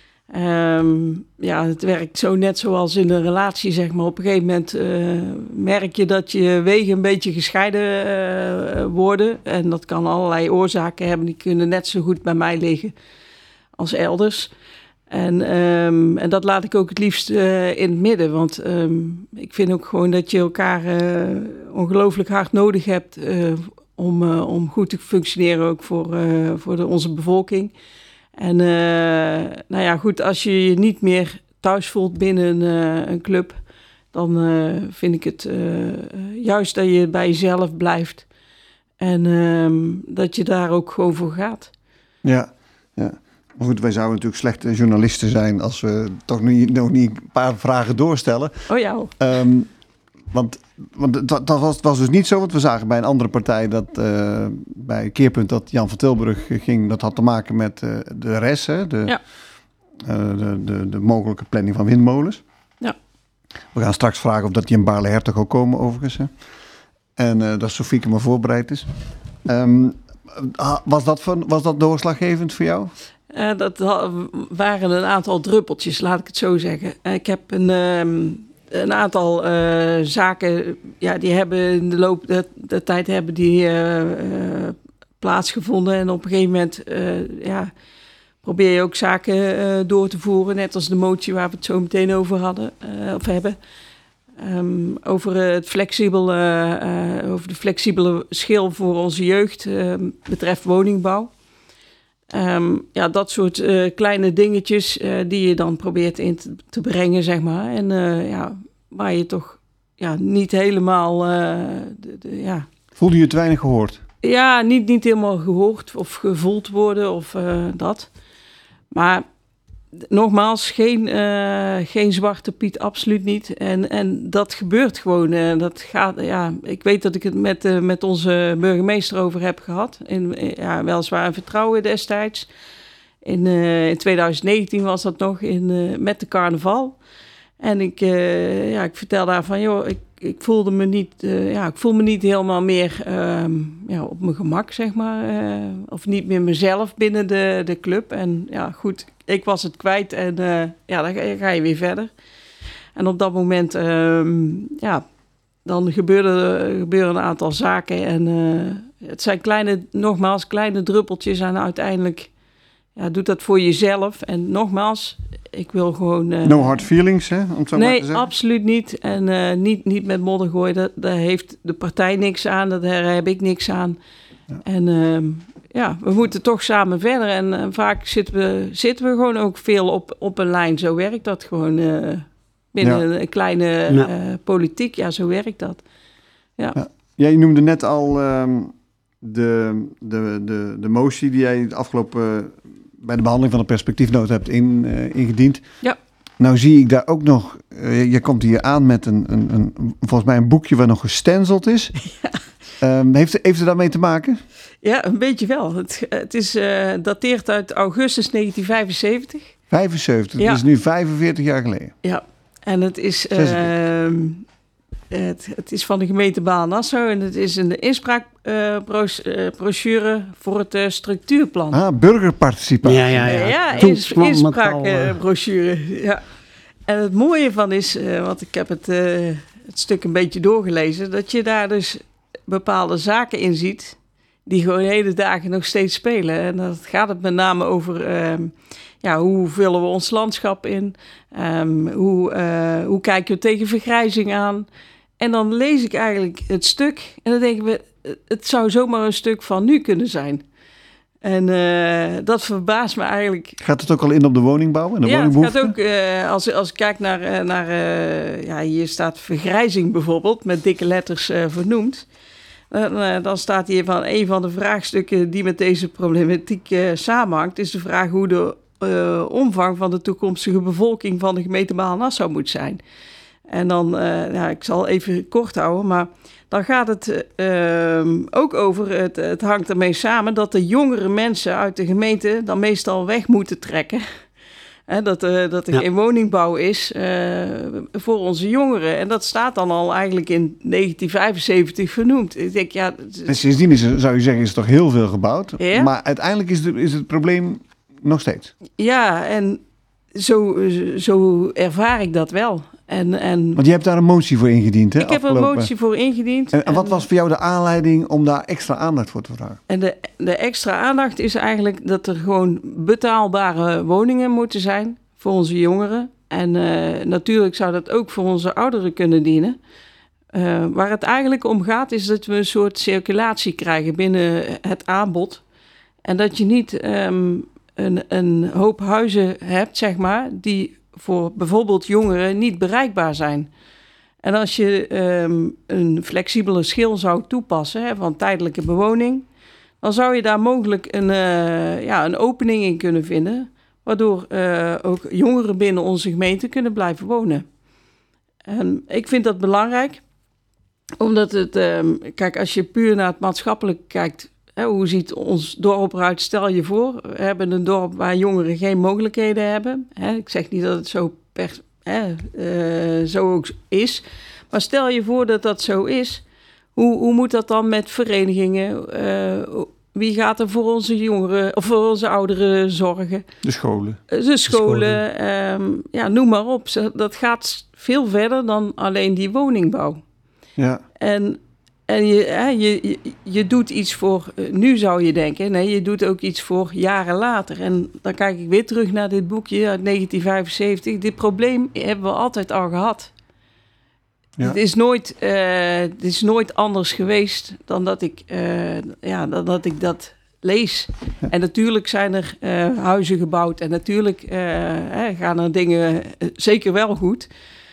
Um, ja, het werkt zo net zoals in een relatie, zeg maar. Op een gegeven moment uh, merk je dat je wegen een beetje gescheiden uh, worden. En dat kan allerlei oorzaken hebben. Die kunnen net zo goed bij mij liggen als elders. En, um, en dat laat ik ook het liefst uh, in het midden. Want um, ik vind ook gewoon dat je elkaar uh, ongelooflijk hard nodig hebt uh, om, uh, om goed te functioneren, ook voor, uh, voor de, onze bevolking. En uh, nou ja, goed, als je je niet meer thuis voelt binnen uh, een club, dan uh, vind ik het uh, juist dat je bij jezelf blijft. En uh, dat je daar ook gewoon voor gaat. Ja, ja. Maar goed, wij zouden natuurlijk slechte journalisten zijn als we toch niet, nog niet een paar vragen doorstellen. Oh ja. Um, want want dat, dat was, was dus niet zo, want we zagen bij een andere partij dat uh, bij Keerpunt dat Jan van Tilburg ging. Dat had te maken met uh, de R E S, hè, de, ja. uh, de, de, de mogelijke planning van windmolens. Ja. We gaan straks vragen of dat die in Baarle-Hertog ook komen overigens. Hè. En uh, dat Sofieke maar voorbereid is. Um, was, dat van, was dat doorslaggevend voor jou? Uh, dat waren een aantal druppeltjes, laat ik het zo zeggen. Uh, ik heb een... Um... Een aantal uh, zaken, ja, die hebben in de loop der, der tijd hebben die uh, uh, plaatsgevonden. En op een gegeven moment uh, ja, probeer je ook zaken uh, door te voeren. Net als de motie waar we het zo meteen over hadden, uh, of hebben. Um, over, het flexibel, uh, uh, over de flexibele schil voor onze jeugd uh, betreft woningbouw. Um, ja, dat soort uh, kleine dingetjes uh, die je dan probeert in te, te brengen, zeg maar. En uh, ja, waar je toch ja, niet helemaal... Uh, de, de, ja. Voelde je te weinig gehoord? Ja, niet, niet helemaal gehoord of gevoeld worden of uh, dat. Maar nogmaals, geen, uh, geen zwarte Piet, absoluut niet. En, en dat gebeurt gewoon. Uh, dat gaat, ja, ik weet dat ik het met, uh, met onze burgemeester over heb gehad. In, ja, weliswaar in vertrouwen destijds. In, uh, in twintig negentien was dat nog in, uh, met de carnaval. En ik, uh, ja, ik vertelde daar van, joh, ik, ik voelde me niet, uh, ja, ik voel me niet helemaal meer um, ja, op mijn gemak, zeg maar. Uh, of niet meer mezelf binnen de, de club. En ja, goed, ik was het kwijt en uh, ja, dan ga, ga je weer verder. En op dat moment, um, ja, dan gebeuren, gebeuren een aantal zaken. En uh, het zijn kleine, nogmaals, kleine druppeltjes. En uiteindelijk ja, doet dat voor jezelf. En nogmaals, ik wil gewoon... Uh, no hard feelings, hè? Om het zo nee, maar te zeggen. absoluut niet. En uh, niet, niet met modder gooien. Dat, daar heeft de partij niks aan. Daar heb ik niks aan. Ja. En uh, ja, we moeten toch samen verder. En uh, vaak zitten we, zitten we gewoon ook veel op, op een lijn. Zo werkt dat gewoon uh, binnen ja. een kleine ja. uh, politiek. Ja, zo werkt dat. Ja. Ja. Jij noemde net al um, de, de, de, de motie die jij het afgelopen... Uh, bij de behandeling van de perspectiefnota hebt in, uh, ingediend. Ja. Nou zie ik daar ook nog... Uh, je komt hier aan met een, een, een, volgens mij een boekje waar nog gestenceld is. Ja. Um, heeft, heeft er daarmee te maken? Ja, een beetje wel. Het, het is uh, dateert uit augustus negentien vijfenzeventig. vijfenzeventig, ja. Dat is nu vijfenveertig jaar geleden. Ja, en het is... Uh, Het, het is van de gemeente Baarle-Nassau en het is een inspraakbrochure uh, voor het uh, structuurplan. Ah, burgerparticipatie. Ja, ja, ja. Ja, ins, inspraakbrochure. Uh, ja. En het mooie van is, uh, want ik heb het, uh, het stuk een beetje doorgelezen, dat je daar dus bepaalde zaken in ziet die gewoon de hele dagen nog steeds spelen. En dan gaat het met name over um, ja, hoe vullen we ons landschap in? Um, hoe, uh, hoe kijken we tegen vergrijzing aan? En dan lees ik eigenlijk het stuk en dan denken we, het zou zomaar een stuk van nu kunnen zijn. En uh, dat verbaast me eigenlijk. Gaat het ook al in op de woningbouw en de ja, woningbehoefte? Het gaat ook, uh, als, als ik kijk naar, naar uh, ja, hier staat vergrijzing bijvoorbeeld, met dikke letters uh, vernoemd. Uh, uh, dan staat hier van een van de vraagstukken die met deze problematiek uh, samenhangt, is de vraag hoe de uh, omvang van de toekomstige bevolking van de gemeente Baarle-Nassau moet zijn. En dan, uh, ja, ik zal even kort houden, maar dan gaat het uh, ook over, het, het hangt ermee samen, dat de jongere mensen uit de gemeente dan meestal weg moeten trekken. He, dat, uh, dat er ja. geen woningbouw is uh, voor onze jongeren. En dat staat dan al eigenlijk in negentien vijfenzeventig vernoemd. Ik denk, ja, en sindsdien is er, zou je zeggen, is er toch heel veel gebouwd. Ja? Maar uiteindelijk is, de, is het probleem nog steeds. Ja, en zo, zo ervaar ik dat wel. En, en Want je hebt daar een motie voor ingediend, hè? Ik heb afgelopen... een motie voor ingediend. En, en wat was voor jou de aanleiding om daar extra aandacht voor te vragen? En de, de extra aandacht is eigenlijk dat er gewoon betaalbare woningen moeten zijn voor onze jongeren. En uh, natuurlijk zou dat ook voor onze ouderen kunnen dienen. Uh, waar het eigenlijk om gaat is dat we een soort circulatie krijgen binnen het aanbod. En dat je niet um, een, een hoop huizen hebt, zeg maar, die voor bijvoorbeeld jongeren niet bereikbaar zijn. En als je um, een flexibele schil zou toepassen, hè, van tijdelijke bewoning, dan zou je daar mogelijk een, uh, ja, een opening in kunnen vinden, waardoor uh, ook jongeren binnen onze gemeente kunnen blijven wonen. En ik vind dat belangrijk, omdat het, um, kijk, als je puur naar het maatschappelijk kijkt, hè, hoe ziet ons dorp eruit? Stel je voor, we hebben een dorp waar jongeren geen mogelijkheden hebben. Hè, ik zeg niet dat het zo, per, hè, uh, zo ook is, maar stel je voor dat dat zo is. Hoe, hoe moet dat dan met verenigingen? Uh, wie gaat er voor onze jongeren of voor onze ouderen zorgen? De scholen. De scholen, De scholen. Um, ja, noem maar op. Dat gaat veel verder dan alleen die woningbouw. Ja. En, en je, hè, je, je, je doet iets voor, nu zou je denken, nee, je doet ook iets voor jaren later. En dan kijk ik weer terug naar dit boekje uit negentien vijfenzeventig. Dit probleem hebben we altijd al gehad. Ja. Het, is nooit, uh, het is nooit anders geweest dan dat ik, uh, ja, dan dat, ik dat lees. Ja. En natuurlijk zijn er uh, huizen gebouwd en natuurlijk uh, hè, gaan er dingen uh, zeker wel goed.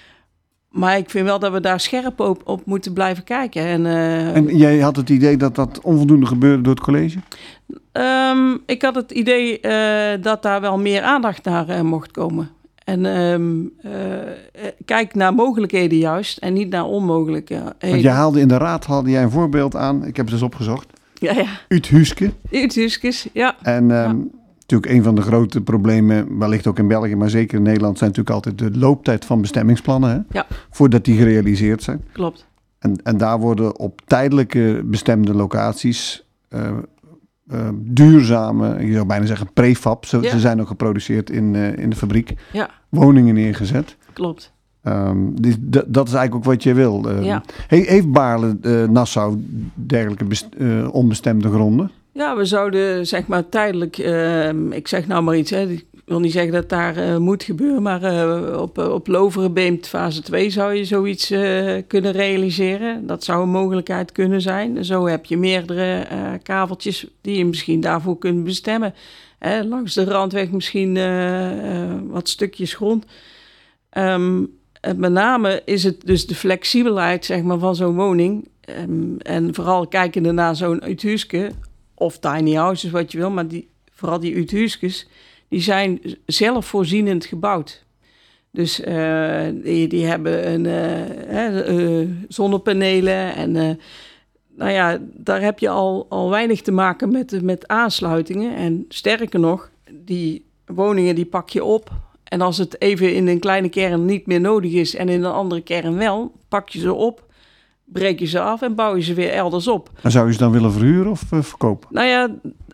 Maar ik vind wel dat we daar scherp op, op moeten blijven kijken. En, uh, en jij had het idee dat dat onvoldoende gebeurde door het college? Um, ik had het idee uh, dat daar wel meer aandacht naar uh, mocht komen. En um, uh, kijk naar mogelijkheden juist en niet naar onmogelijkheden. Want je haalde in de raad haalde jij een voorbeeld aan. Ik heb het eens opgezocht. Ja, ja. Uithuske. Uithuskes, ja. En um, ja. natuurlijk een van de grote problemen, wellicht ook in België, maar zeker in Nederland, zijn natuurlijk altijd de looptijd van bestemmingsplannen. Hè? Ja. Voordat die gerealiseerd zijn. Klopt. En, en daar worden op tijdelijke bestemde locaties uh, uh, duurzame, je zou bijna zeggen prefab, ze, ja. ze zijn ook geproduceerd in, uh, in de fabriek, ja. woningen neergezet. Klopt. Um, dus d- dat is eigenlijk ook wat je wil. Um, ja. he- heeft Baarle-Nassau uh, dergelijke best- uh, onbestemde gronden? Ja, we zouden zeg maar tijdelijk, uh, ik zeg nou maar iets, hè, ik wil niet zeggen dat daar uh, moet gebeuren, maar uh, op, uh, op Loverenbeemt fase twee zou je zoiets uh, kunnen realiseren. Dat zou een mogelijkheid kunnen zijn. Zo heb je meerdere uh, kaveltjes die je misschien daarvoor kunt bestemmen. Hè, langs de randweg misschien uh, uh, wat stukjes grond. Um, en met name is het dus de flexibelheid zeg maar, van zo'n woning. Um, en vooral kijkende naar zo'n uithuske of tiny houses, wat je wil, maar die, vooral die uithuskes, die zijn zelfvoorzienend gebouwd. Dus uh, die, die hebben een, uh, uh, zonnepanelen en uh, nou ja, daar heb je al, al weinig te maken met, met aansluitingen. En sterker nog, die woningen die pak je op. En als het even in een kleine kern niet meer nodig is en in een andere kern wel, pak je ze op, breek je ze af en bouw je ze weer elders op. En zou je ze dan willen verhuren of uh, verkopen? Nou ja,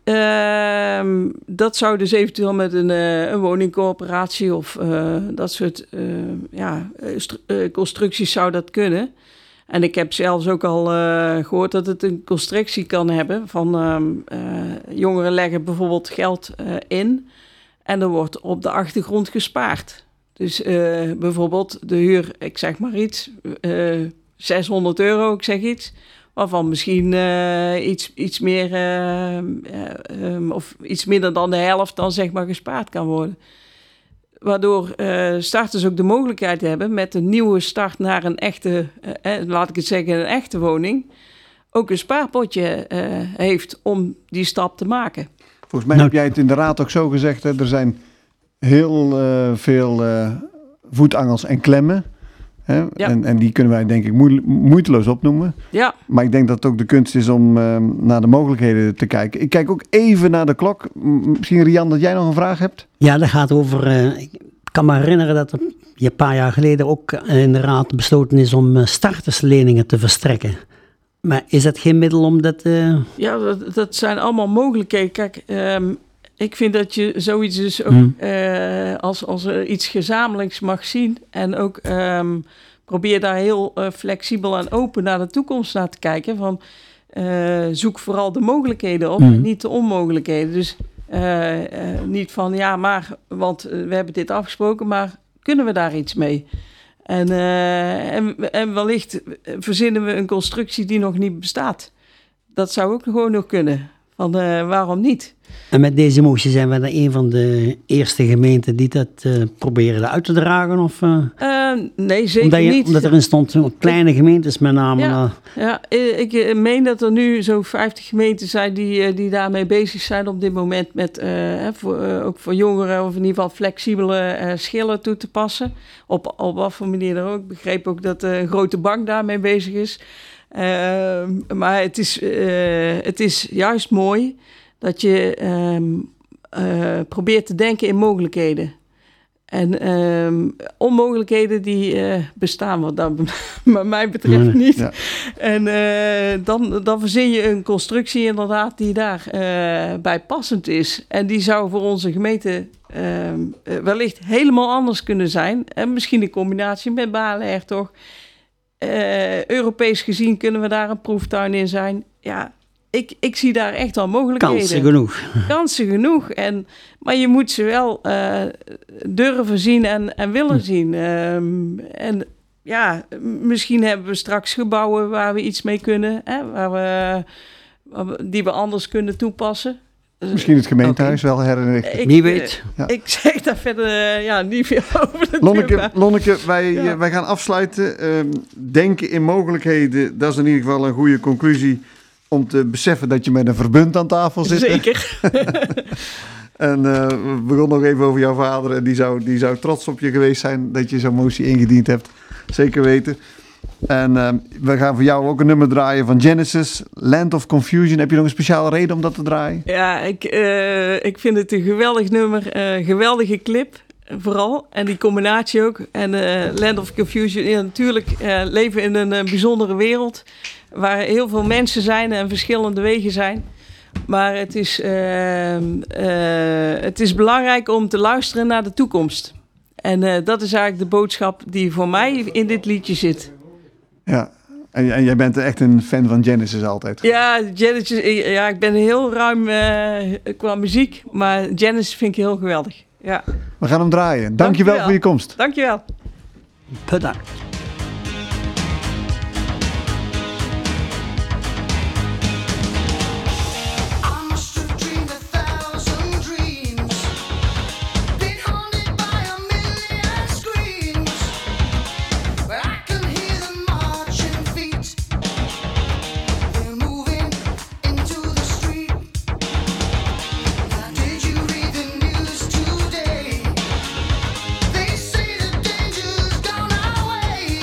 uh, dat zou dus eventueel met een, uh, een woningcorporatie of uh, dat soort uh, ja, stru- uh, constructies zou dat kunnen. En ik heb zelfs ook al uh, gehoord dat het een constructie kan hebben van um, uh, jongeren leggen bijvoorbeeld geld uh, in en er wordt op de achtergrond gespaard. Dus uh, bijvoorbeeld de huur, ik zeg maar iets, uh, zeshonderd euro, ik zeg iets, waarvan misschien uh, iets, iets meer uh, uh, um, of iets minder dan de helft dan zeg maar gespaard kan worden. Waardoor uh, starters ook de mogelijkheid hebben met een nieuwe start naar een echte, uh, eh, laat ik het zeggen, een echte woning, ook een spaarpotje uh, heeft om die stap te maken. Volgens mij nou, heb jij het in de raad ook zo gezegd, hè? Er zijn heel uh, veel uh, voetangels en klemmen. Hè? Ja. En, en die kunnen wij denk ik moe- moeiteloos opnoemen. Ja. Maar ik denk dat het ook de kunst is om uh, naar de mogelijkheden te kijken. Ik kijk ook even naar de klok. Misschien Rian, dat jij nog een vraag hebt? Ja, dat gaat over... Uh, ik kan me herinneren dat er een paar jaar geleden ook in de raad besloten is om uh, startersleningen te verstrekken. Maar is dat geen middel om dat... Uh... Ja, dat, dat zijn allemaal mogelijkheden. Kijk, um, ik vind dat je zoiets dus ook hmm. uh, als, als uh, iets gezamenlijks mag zien. En ook um, probeer daar heel uh, flexibel en open naar de toekomst naar te kijken. Van, uh, zoek vooral de mogelijkheden op, hmm. niet de onmogelijkheden. Dus uh, uh, niet van ja, maar, want uh, we hebben dit afgesproken, maar kunnen we daar iets mee? En, uh, en, en wellicht verzinnen we een constructie die nog niet bestaat. Dat zou ook gewoon nog kunnen. Van, uh, waarom niet? En met deze motie zijn we dan een van de eerste gemeenten die dat uh, proberen uit te dragen? Of, uh, uh, nee, zeker omdat je, niet. Omdat erin stond kleine gemeentes met name. Ja, uh, ja ik uh, meen dat er nu zo'n vijftig gemeenten zijn die, uh, die daarmee bezig zijn op dit moment. Met, uh, voor, uh, ook voor jongeren of in ieder geval flexibele uh, schillen toe te passen. Op, op wat voor manier dan ook. Ik begreep ook dat uh, een grote bank daarmee bezig is. Uh, maar het is, uh, het is juist mooi dat je um, uh, probeert te denken in mogelijkheden. En um, onmogelijkheden die uh, bestaan wat dat mij betreft niet. Ja. En uh, dan, dan verzin je een constructie inderdaad die daar uh, bij passend is. En die zou voor onze gemeente uh, wellicht helemaal anders kunnen zijn. En misschien in combinatie met Baarle-Hertog. Uh, Europees gezien kunnen we daar een proeftuin in zijn. Ja, ik, ik zie daar echt wel mogelijkheden. Kansen genoeg. Kansen genoeg. En, maar je moet ze wel uh, durven zien en, en willen hm. zien. Um, en ja, misschien hebben we straks gebouwen waar we iets mee kunnen. Hè, waar we, waar we, die we anders kunnen toepassen. Misschien het gemeentehuis okay. wel herinrichten. Wie weet. Ja. Ik zeg daar verder uh, ja, niet veel over. Lonneke, Lonneke, wij, ja. uh, wij gaan afsluiten. Uh, denken in mogelijkheden, dat is in ieder geval een goede conclusie om te beseffen dat je met een verbund aan tafel zit. Zeker. En uh, we begonnen nog even over jouw vader. En die zou, die zou trots op je geweest zijn dat je zo'n motie ingediend hebt. Zeker weten. En uh, we gaan voor jou ook een nummer draaien van Genesis, Land of Confusion. Heb je nog een speciale reden om dat te draaien? Ja, ik, uh, ik vind het een geweldig nummer, uh, geweldige clip vooral. En die combinatie ook. En uh, Land of Confusion, ja, natuurlijk uh, leven in een uh, bijzondere wereld waar heel veel mensen zijn en verschillende wegen zijn. Maar het is, uh, uh, het is belangrijk om te luisteren naar de toekomst. En uh, dat is eigenlijk de boodschap die voor mij in dit liedje zit. Ja, en, en jij bent echt een fan van Genesis altijd. Ja, Genesis, ja, ik ben heel ruim uh, qua muziek, maar Genesis vind ik heel geweldig. Ja. We gaan hem draaien. Dank je wel voor je komst. Dank je wel. Bedankt. They say the danger's gone our way.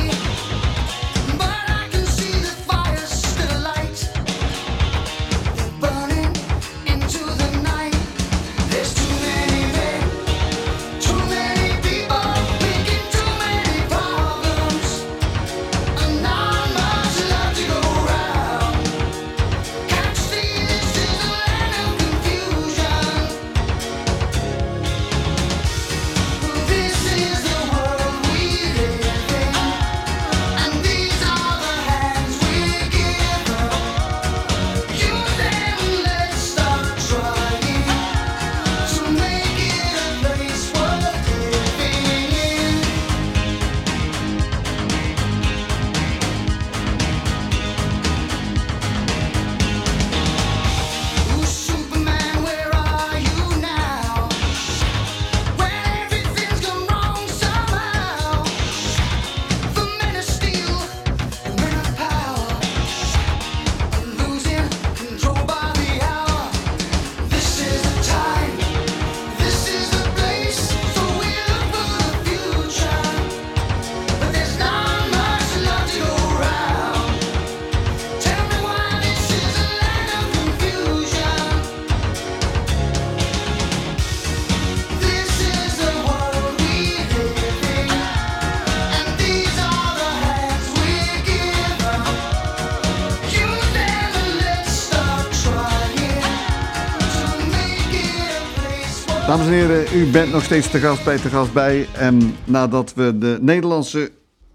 Dames en heren, u bent nog steeds te gast bij Te Gast Bij. En nadat we de Nederlandse,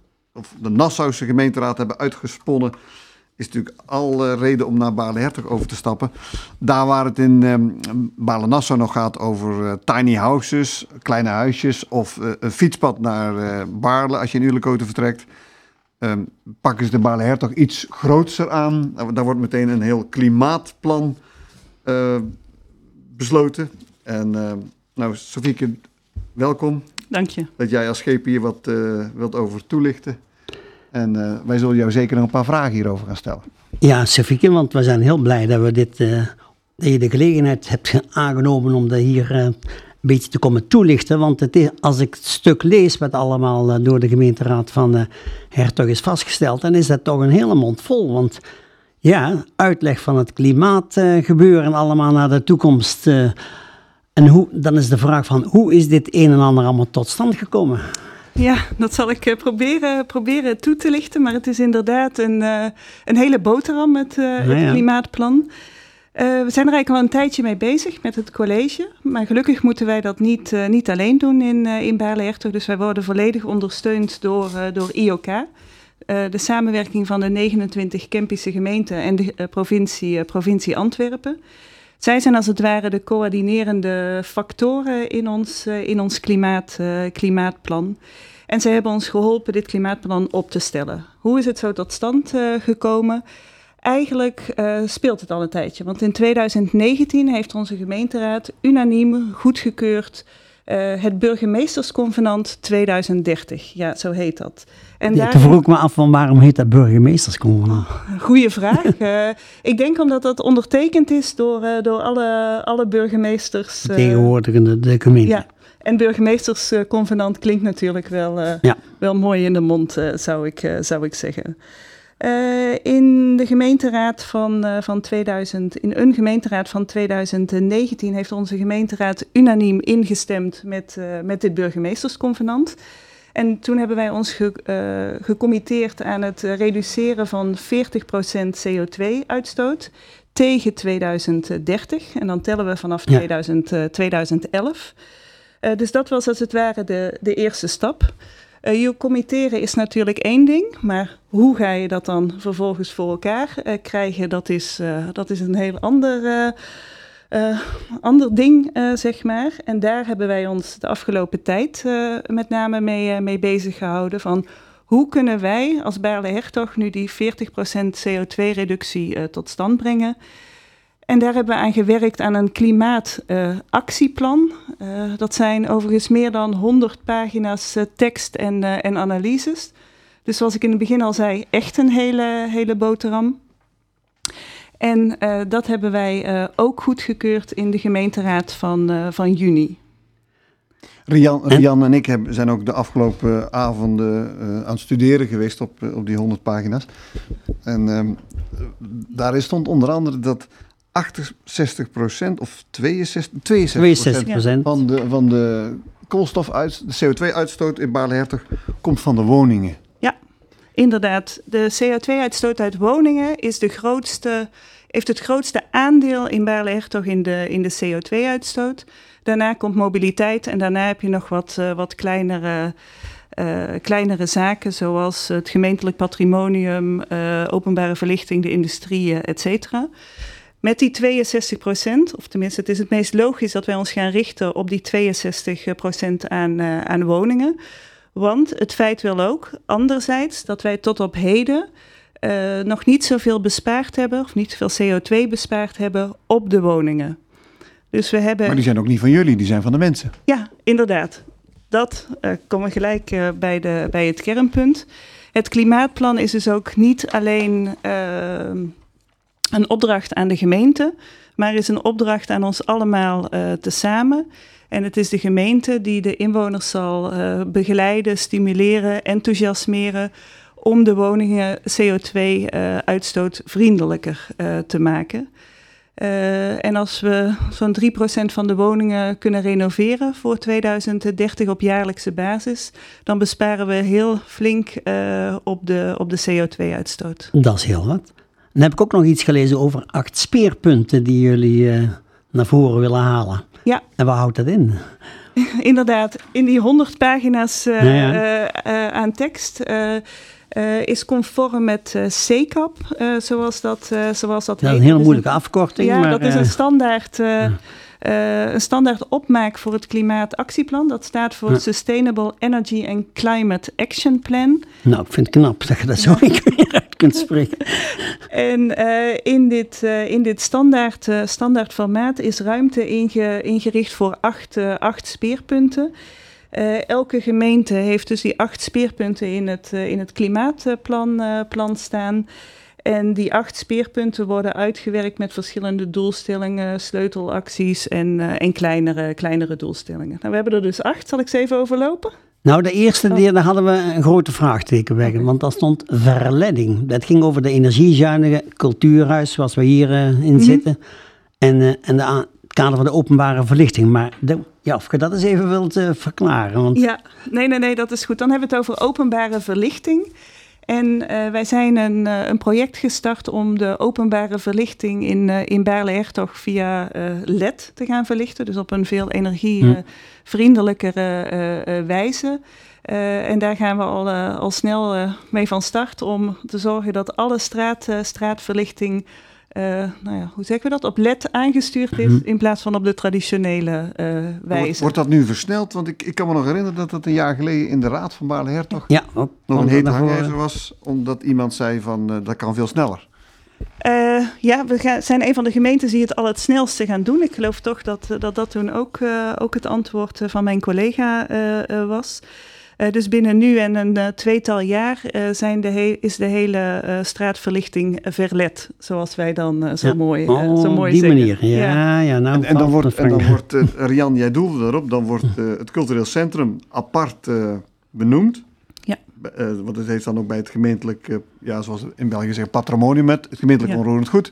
of de Nassause gemeenteraad hebben uitgesponnen, is natuurlijk alle reden om naar Baarle-Hertog over te stappen. Daar waar het in um, Baarle-Nassau nog gaat over uh, tiny houses, kleine huisjes of uh, een fietspad naar uh, Baarle als je in Ulekoten vertrekt. Um, pakken ze de Baarle-Hertog iets grootser aan. Daar wordt meteen een heel klimaatplan uh, besloten. En uh, nou, Sofieke, welkom. Dank je. Dat jij als schepen hier wat uh, wilt over toelichten. En uh, wij zullen jou zeker nog een paar vragen hierover gaan stellen. Ja, Sofieke, want we zijn heel blij dat we dit, uh, dat je de gelegenheid hebt aangenomen om dat hier uh, een beetje te komen toelichten. Want het is, als ik het stuk lees wat allemaal uh, door de gemeenteraad van uh, Hertog is vastgesteld, dan is dat toch een hele mond vol. Want ja, uitleg van het klimaatgebeuren uh, allemaal naar de toekomst. Uh, en hoe, dan is de vraag van, hoe is dit een en ander allemaal tot stand gekomen? Ja, dat zal ik uh, proberen, proberen toe te lichten. Maar het is inderdaad een, uh, een hele boterham, het, uh, ja, het ja. klimaatplan. Uh, we zijn er eigenlijk al een tijdje mee bezig met het college. Maar gelukkig moeten wij dat niet, uh, niet alleen doen in, uh, in Baarle-Hertog. Dus wij worden volledig ondersteund door, uh, door I O K. Uh, de samenwerking van de negenentwintig Kempische gemeenten en de uh, provincie, uh, provincie Antwerpen. Zij zijn als het ware de coördinerende factoren in ons, uh, in ons klimaat, uh, klimaatplan. En zij hebben ons geholpen dit klimaatplan op te stellen. Hoe is het zo tot stand uh, gekomen? Eigenlijk uh, speelt het al een tijdje. Want in tweeduizend negentien heeft onze gemeenteraad unaniem goedgekeurd uh, het burgemeestersconvenant tweeduizend dertig. Ja, zo heet dat. En ja, daar... Toen vroeg ik me af van waarom heet dat burgemeestersconvenant? Goeie vraag. uh, ik denk omdat dat ondertekend is door, uh, door alle, alle burgemeesters. Uh, Tegenwoordigende de gemeente. Ja, en burgemeestersconvenant klinkt natuurlijk wel, uh, ja. wel mooi in de mond, uh, zou, ik, uh, zou ik zeggen. Uh, in de gemeenteraad van, uh, van tweeduizend, in een gemeenteraad van tweeduizend negentien heeft onze gemeenteraad unaniem ingestemd met, uh, met dit burgemeestersconvenant. En toen hebben wij ons ge, uh, gecommitteerd aan het reduceren van veertig procent C O twee uitstoot tegen tweeduizend dertig. En dan tellen we vanaf ja. tweeduizend, uh, tweeduizend elf. Uh, dus dat was als het ware de, de eerste stap. Uh, je committeren is natuurlijk één ding, maar hoe ga je dat dan vervolgens voor elkaar uh, krijgen, dat is, uh, dat is een heel ander, uh, uh, ander ding, uh, zeg maar. En daar hebben wij ons de afgelopen tijd uh, met name mee, uh, mee bezig gehouden van hoe kunnen wij als Baarle-Hertog nu die veertig procent C O twee reductie uh, tot stand brengen. En daar hebben we aan gewerkt aan een klimaatactieplan. Uh, uh, dat zijn overigens meer dan honderd pagina's uh, tekst en, uh, en analyses. Dus zoals ik in het begin al zei, echt een hele, hele boterham. En uh, dat hebben wij uh, ook goedgekeurd in de gemeenteraad van, uh, van juni. Rian, Rian en ik hebben, zijn ook de afgelopen avonden uh, aan het studeren geweest op, op die honderd pagina's. En um, daar stond onder andere dat achtenzestig procent of tweeënzestig, tweeënzestig procent van de, van de koolstofuit, de C O twee uitstoot in Baarle-Hertog komt van de woningen. Ja, inderdaad. De C O twee uitstoot uit woningen is de grootste, heeft het grootste aandeel in Baarle-Hertog in de, in de C O twee uitstoot. Daarna komt mobiliteit en daarna heb je nog wat, uh, wat kleinere, uh, kleinere zaken, zoals het gemeentelijk patrimonium, uh, openbare verlichting, de industrie, uh, et cetera. Met die tweeënzestig procent, of tenminste het is het meest logisch dat wij ons gaan richten op die tweeënzestig procent aan, uh, aan woningen. Want het feit wil ook anderzijds dat wij tot op heden uh, nog niet zoveel bespaard hebben, of niet zoveel C O twee bespaard hebben op de woningen. Dus we hebben... Maar die zijn ook niet van jullie, die zijn van de mensen. Ja, inderdaad. Dat uh, komen we gelijk uh, bij, de, bij het kernpunt. Het klimaatplan is dus ook niet alleen uh, een opdracht aan de gemeente, maar is een opdracht aan ons allemaal uh, tezamen. En het is de gemeente die de inwoners zal uh, begeleiden, stimuleren, enthousiasmeren om de woningen C O twee uitstoot vriendelijker uh, te maken. Uh, en als we zo'n drie procent van de woningen kunnen renoveren voor tweeduizend dertig op jaarlijkse basis, dan besparen we heel flink uh, op de, op de C O twee uitstoot. Dat is heel wat. Dan heb ik ook nog iets gelezen over acht speerpunten die jullie uh, naar voren willen halen. Ja. En waar houdt dat in? Inderdaad, in die honderd pagina's uh, ja, ja. Uh, uh, aan tekst uh, uh, is conform met uh, C C A P, uh, zoals dat, uh, zoals dat heet. Dat is een hele moeilijke afkorting. Ja, maar, dat is een uh, standaard... Uh, ja. Uh, een standaard opmaak voor het klimaatactieplan. Dat staat voor ja. Sustainable Energy and Climate Action Plan. Nou, ik vind het knap dat je dat zo uit kunt spreken. En uh, in dit, uh, in dit standaard, uh, standaard formaat is ruimte inge, ingericht voor acht, uh, acht speerpunten. Uh, elke gemeente heeft dus die acht speerpunten in het, uh, in het klimaatplan uh, plan staan. En die acht speerpunten worden uitgewerkt met verschillende doelstellingen, sleutelacties en, uh, en kleinere, kleinere doelstellingen. Nou, we hebben er dus acht. Zal ik ze even overlopen? Nou, de eerste, oh. daar hadden we een grote vraagteken bij, okay. Want daar stond verleiding. Dat ging over de energiezuinige cultuurhuis, zoals we hier uh, in mm-hmm. zitten. En, uh, en de, het kader van de openbare verlichting. Maar de, ja, of je dat eens even wilt uh, verklaren. Want... Ja, nee, nee, nee, dat is goed. Dan hebben we het over openbare verlichting. En uh, wij zijn een, uh, een project gestart om de openbare verlichting in, uh, in Baarle-Hertog via uh, L E D te gaan verlichten. Dus op een veel energievriendelijkere uh, uh, wijze. Uh, en daar gaan we al, uh, al snel uh, mee van start om te zorgen dat alle straat, uh, straatverlichting... Uh, nou ja, hoe zeggen we dat? Op L E D aangestuurd is mm-hmm. in plaats van op de traditionele uh, wijze. Wordt, wordt dat nu versneld? Want ik, ik kan me nog herinneren dat dat een jaar geleden in de Raad van Baarle-Hertog ja, ook, nog een hete hangijzer was, omdat iemand zei van uh, dat kan veel sneller. Uh, ja, we gaan, zijn een van de gemeentes die het al het snelste gaan doen. Ik geloof toch dat dat, dat toen ook, uh, ook het antwoord van mijn collega uh, uh, was. Uh, dus binnen nu en een uh, tweetal jaar uh, zijn de he- is de hele uh, straatverlichting verlet, zoals wij dan uh, zo, ja. mooi, uh, oh, zo mooi die zeggen. manier, ja. ja. ja nou, en, en dan wordt, en dan wordt uh, Rian, jij doelde daarop, dan wordt uh, het cultureel centrum apart uh, benoemd. Ja. Uh, want het heeft dan ook bij het gemeentelijk, uh, ja, zoals in België zeggen, patrimonium, het gemeentelijk ja. onroerend goed.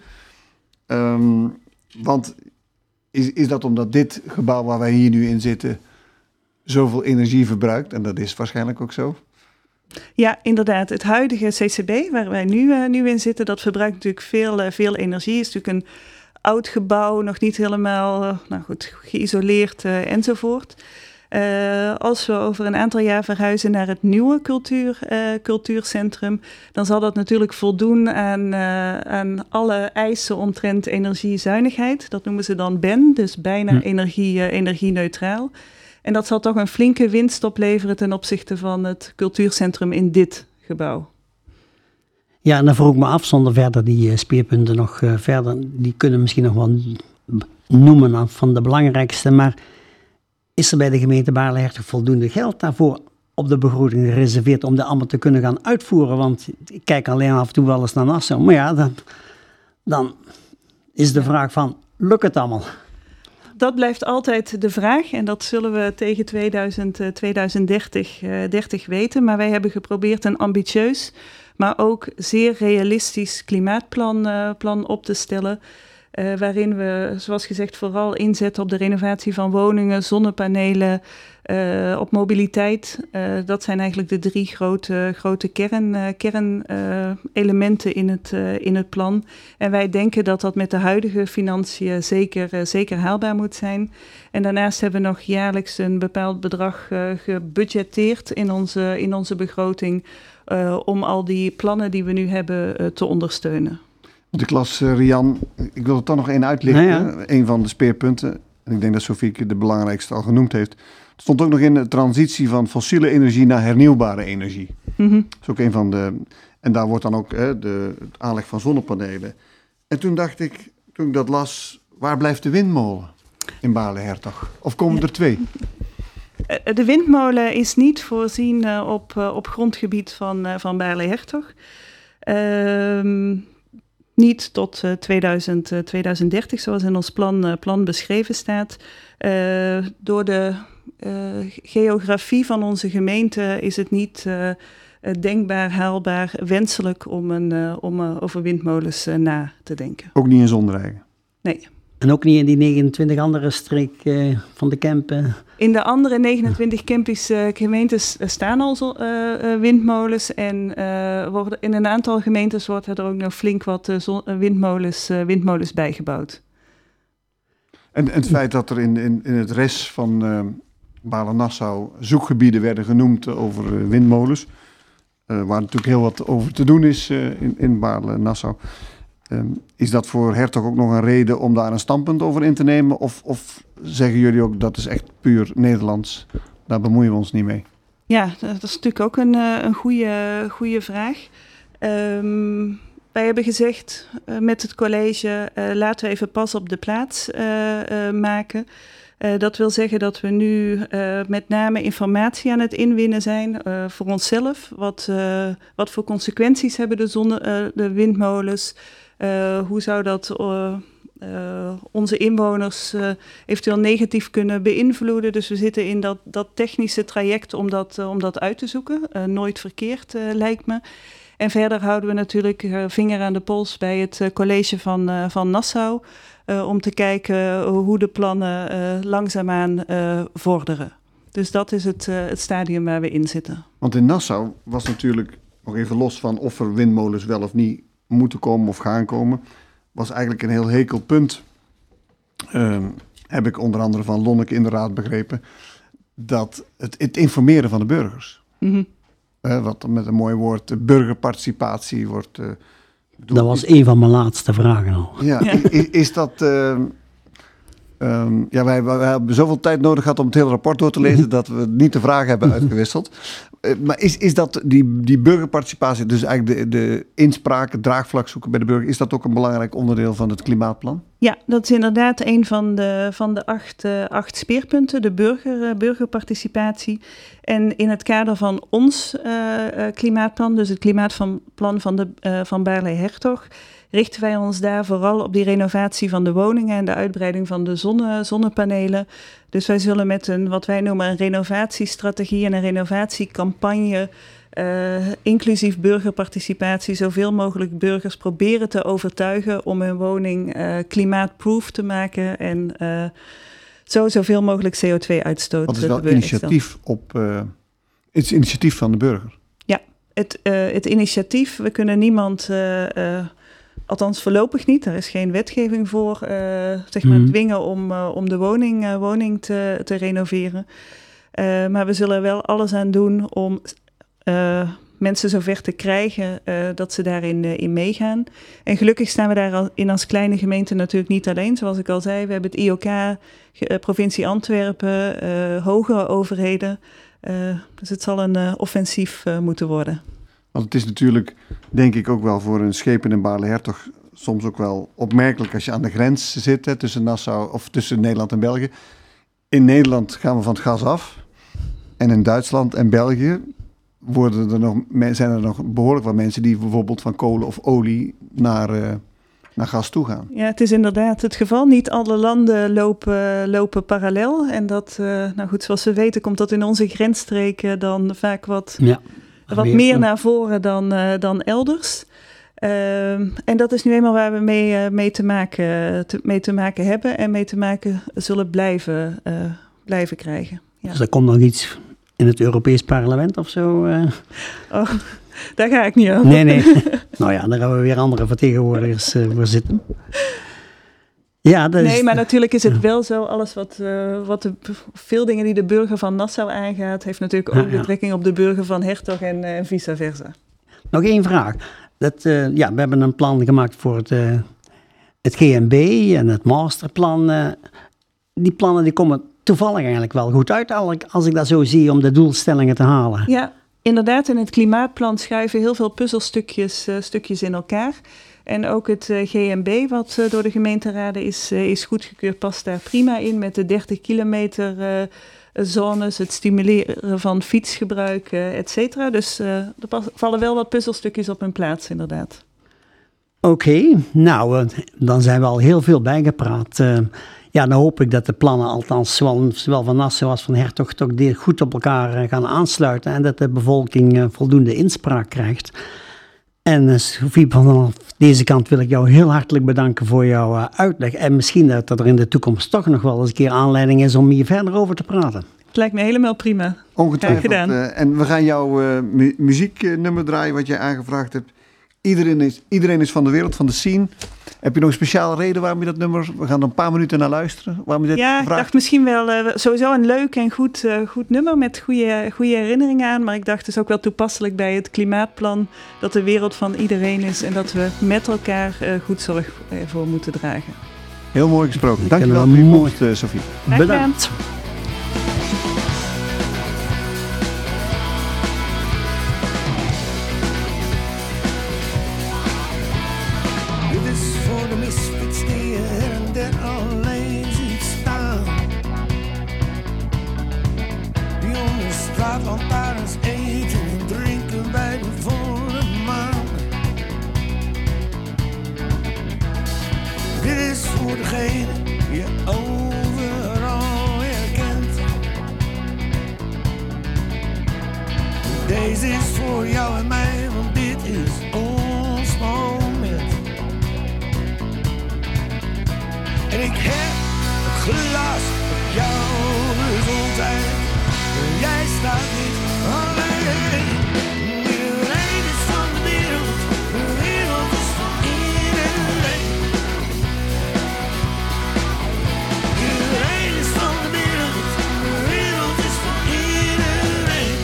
Um, want is, is dat omdat dit gebouw waar wij hier nu in zitten zoveel energie verbruikt? En dat is waarschijnlijk ook zo. Ja, inderdaad. Het huidige C C B, waar wij nu, uh, nu in zitten, dat verbruikt natuurlijk veel, uh, veel energie. Het is natuurlijk een oud gebouw, nog niet helemaal uh, nou goed, geïsoleerd uh, enzovoort. Uh, als we over een aantal jaar verhuizen naar het nieuwe cultuur, uh, cultuurcentrum, dan zal dat natuurlijk voldoen aan, uh, aan alle eisen omtrent energiezuinigheid. Dat noemen ze dan B E N, dus bijna hm. energie, uh, energie-neutraal. En dat zal toch een flinke winst opleveren ten opzichte van het cultuurcentrum in dit gebouw. Ja, en dan vroeg ik me af, zonder verder die uh, speerpunten nog uh, verder, die kunnen misschien nog wel noemen van de belangrijkste, maar is er bij de gemeente Baarle-Hertog voldoende geld daarvoor op de begroting gereserveerd om dat allemaal te kunnen gaan uitvoeren? Want ik kijk alleen af en toe wel eens naar Nassau, maar ja, dan, dan is de vraag van, lukt het allemaal? Dat blijft altijd de vraag en dat zullen we tegen tweeduizend, tweeduizend dertig, uh, dertig weten. Maar wij hebben geprobeerd een ambitieus, maar ook zeer realistisch klimaatplan uh, plan op te stellen. Uh, waarin we, zoals gezegd, vooral inzetten op de renovatie van woningen, zonnepanelen, uh, op mobiliteit. Uh, dat zijn eigenlijk de drie grote, grote kern, uh, kernelementen uh, in, het, uh, in het plan. En wij denken dat dat met de huidige financiën zeker, uh, zeker haalbaar moet zijn. En daarnaast hebben we nog jaarlijks een bepaald bedrag uh, gebudgeteerd in onze, in onze begroting uh, om al die plannen die we nu hebben uh, te ondersteunen. Want ik las, uh, Rian, ik wil er toch nog één uitlichten. Ja, ja. Een van de speerpunten, en ik denk dat Sofieke de belangrijkste al genoemd heeft. Het stond ook nog in de transitie van fossiele energie naar hernieuwbare energie. Mm-hmm. Dat is ook een van de, en daar wordt dan ook hè, de, het aanleg van zonnepanelen. En toen dacht ik, toen ik dat las, waar blijft de windmolen in Baarle-Hertog? Of komen er twee? De windmolen is niet voorzien uh, op, uh, op grondgebied van, uh, van Baarle-Hertog. Ehm... Uh, Niet tot uh, tweeduizend, uh, tweeduizend dertig, zoals in ons plan, uh, plan beschreven staat. Uh, door de uh, geografie van onze gemeente is het niet uh, denkbaar, haalbaar, wenselijk om, een, uh, om uh, over windmolens uh, na te denken. Ook niet in Zondrijgen? Nee. En ook niet in die negenentwintig andere streken uh, van de Kempen? In de andere negenentwintig campus uh, gemeentes staan al zo, uh, uh, windmolens. En uh, worden, in een aantal gemeentes wordt er ook nog flink wat uh, zon, uh, windmolens, uh, windmolens bijgebouwd. En, en het feit dat er in, in, in het rest van uh, Balen-Nassau zoekgebieden werden genoemd over uh, windmolens, uh, waar natuurlijk heel wat over te doen is uh, in, in Balen-Nassau. Um, is dat voor Hertog ook nog een reden om daar een standpunt over in te nemen? Of, of zeggen jullie ook dat is echt puur Nederlands, daar bemoeien we ons niet mee? Ja, dat is natuurlijk ook een, een goede, goede vraag. Um, wij hebben gezegd uh, met het college, uh, laten we even pas op de plaats uh, uh, maken. Uh, dat wil zeggen dat we nu uh, met name informatie aan het inwinnen zijn uh, voor onszelf. Wat, uh, wat voor consequenties hebben de, zonne, uh, de windmolens? Uh, hoe zou dat uh, uh, onze inwoners uh, eventueel negatief kunnen beïnvloeden? Dus we zitten in dat, dat technische traject om dat, uh, om dat uit te zoeken. Uh, nooit verkeerd, uh, lijkt me. En verder houden we natuurlijk uh, vinger aan de pols bij het uh, college van, uh, van Nassau. Uh, om te kijken uh, hoe de plannen uh, langzaamaan uh, vorderen. Dus dat is het, uh, het stadium waar we in zitten. Want in Nassau was natuurlijk, nog even los van of er windmolens wel of niet moeten komen of gaan komen, was eigenlijk een heel hekel punt. Uh, heb ik onder andere van Lonneke in de raad begrepen. Dat het, het informeren van de burgers. Mm-hmm. Uh, wat met een mooi woord uh, burgerparticipatie wordt uh, bedoeld. Dat was een van mijn laatste vragen al. Ja, ja. Is, is dat... Uh, um, ja, wij, wij hebben zoveel tijd nodig gehad om het hele rapport door te lezen dat we niet de vragen hebben uitgewisseld. Uh, maar is, is dat die, die burgerparticipatie, dus eigenlijk de, de inspraak, het draagvlak zoeken bij de burger, is dat ook een belangrijk onderdeel van het klimaatplan? Ja, dat is inderdaad een van de, van de acht, uh, acht speerpunten, de burger, uh, burgerparticipatie. En in het kader van ons uh, uh, klimaatplan, dus het klimaatplan van, de, uh, van Baarle-Hertog, richten wij ons daar vooral op die renovatie van de woningen en de uitbreiding van de zonne, zonnepanelen. Dus wij zullen met een, wat wij noemen een renovatiestrategie en een renovatiecampagne, uh, inclusief burgerparticipatie, zoveel mogelijk burgers proberen te overtuigen om hun woning uh, klimaatproof te maken en uh, zo zoveel mogelijk C O twee uitstoot te beperken. Wat is wel initiatief op, uh, het is initiatief van de burger? Ja, het, uh, het initiatief, we kunnen niemand... Uh, uh, Althans voorlopig niet, er is geen wetgeving voor, uh, zeg maar, mm. dwingen om, uh, om de woning, uh, woning te, te renoveren. Uh, maar we zullen er wel alles aan doen om uh, mensen zover te krijgen uh, dat ze daarin uh, in meegaan. En gelukkig staan we daarin als kleine gemeente natuurlijk niet alleen. Zoals ik al zei, we hebben het I O K, uh, provincie Antwerpen, uh, hogere overheden. Uh, dus het zal een uh, offensief uh, moeten worden. Want het is natuurlijk, denk ik, ook wel voor een schepen in Baarle-Hertog soms ook wel opmerkelijk als je aan de grens zit hè, tussen Nassau of tussen Nederland en België. In Nederland gaan we van het gas af. En in Duitsland en België worden er nog, zijn er nog behoorlijk wat mensen die bijvoorbeeld van kolen of olie naar, uh, naar gas toe gaan. Ja, het is inderdaad het geval. Niet alle landen lopen, lopen parallel. En dat, uh, nou goed, zoals we weten komt dat in onze grensstreken dan vaak wat... Ja. Wat meer naar voren dan, uh, dan elders. Uh, en dat is nu eenmaal waar we mee, uh, mee, te maken, te, mee te maken hebben en mee te maken zullen blijven, uh, blijven krijgen. Ja. Dus er komt nog iets in het Europees Parlement of zo? Uh... Oh, daar ga ik niet over. Nee, nee. Nou ja, daar hebben we weer andere vertegenwoordigers uh, voor zitten. Ja, dat nee, is... maar natuurlijk is het wel zo, alles wat, uh, wat de, veel dingen die de burger van Nassau aangaat, heeft natuurlijk ook ja, ja. betrekking op de burger van Hertog en, uh, en vice versa. Nog één vraag. Dat, uh, ja, we hebben een plan gemaakt voor het, uh, het G M B en het masterplan. Uh, die plannen die komen toevallig eigenlijk wel goed uit, als ik dat zo zie, om de doelstellingen te halen. Ja, inderdaad. In het klimaatplan schuiven heel veel puzzelstukjes uh, stukjes in elkaar. En ook het uh, G M B, wat uh, door de gemeenteraden is, uh, is goedgekeurd, past daar prima in met de dertig kilometer uh, zones, het stimuleren van fietsgebruik, uh, et cetera. Dus uh, er pas, vallen wel wat puzzelstukjes op hun plaats, inderdaad. Oké, okay, nou, uh, dan zijn we al heel veel bijgepraat. Uh, ja, dan hoop ik dat de plannen, althans zowel, zowel van Nassau als van Hertog, toch goed op elkaar uh, gaan aansluiten en dat de bevolking uh, voldoende inspraak krijgt. En uh, Sophie, vanaf deze kant wil ik jou heel hartelijk bedanken voor jouw uh, uitleg. En misschien dat er in de toekomst toch nog wel eens een keer aanleiding is om hier verder over te praten. Het lijkt me helemaal prima. Ongetwijfeld. Uh, en we gaan jouw uh, mu- muzieknummer draaien wat jij aangevraagd hebt. Iedereen is, iedereen is van de wereld, van de scene. Heb je nog een speciale reden waarom je dat nummer... We gaan er een paar minuten naar luisteren. Waarom je dit ja, vraagt? Ik dacht misschien wel uh, sowieso een leuk en goed, uh, goed nummer met goede, goede herinneringen aan. Maar ik dacht het is ook wel toepasselijk bij het klimaatplan dat de wereld van iedereen is en dat we met elkaar uh, goed zorg uh, voor moeten dragen. Heel mooi gesproken. Dank je wel voor je komst, uh, Sophie. Bedankt. Lantaarns eten en drinken bij de volle maan. Dit is voor degene die je overal herkent. Deze is voor jou en mij, want dit is ons moment. En ik heb het glas op jouw gezondheid. Jij staat niet alleen. Iedereen is van de wereld. De wereld is van iedereen. Iedereen is van de wereld. De wereld is van iedereen.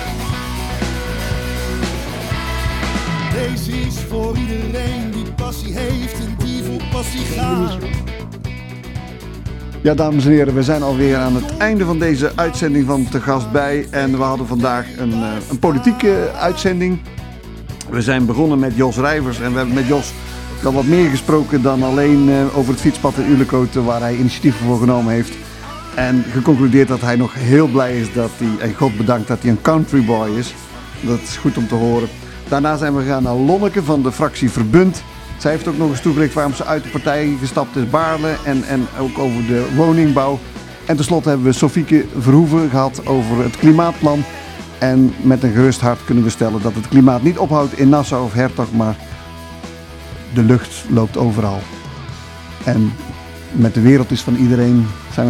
Deze is voor iedereen die passie heeft en die voor passie gaat. Ja, dames en heren, we zijn alweer aan het einde van deze uitzending van Te Gast Bij. En we hadden vandaag een, uh, een politieke uitzending. We zijn begonnen met Jos Rijvers en we hebben met Jos wel wat meer gesproken dan alleen uh, over het fietspad in Ulekoten, waar hij initiatieven voor genomen heeft. En geconcludeerd dat hij nog heel blij is dat hij, en God bedankt dat hij een country boy is. Dat is goed om te horen. Daarna zijn we gegaan naar Lonneke van de fractie Verbund. Zij heeft ook nog eens toegelicht waarom ze uit de partij gestapt is, Baarle, en, en ook over de woningbouw. En tenslotte hebben we Sofieke Verhoeven gehad over het klimaatplan. En met een gerust hart kunnen we stellen dat het klimaat niet ophoudt in Nassau of Hertog, maar de lucht loopt overal. En met de wereld is van iedereen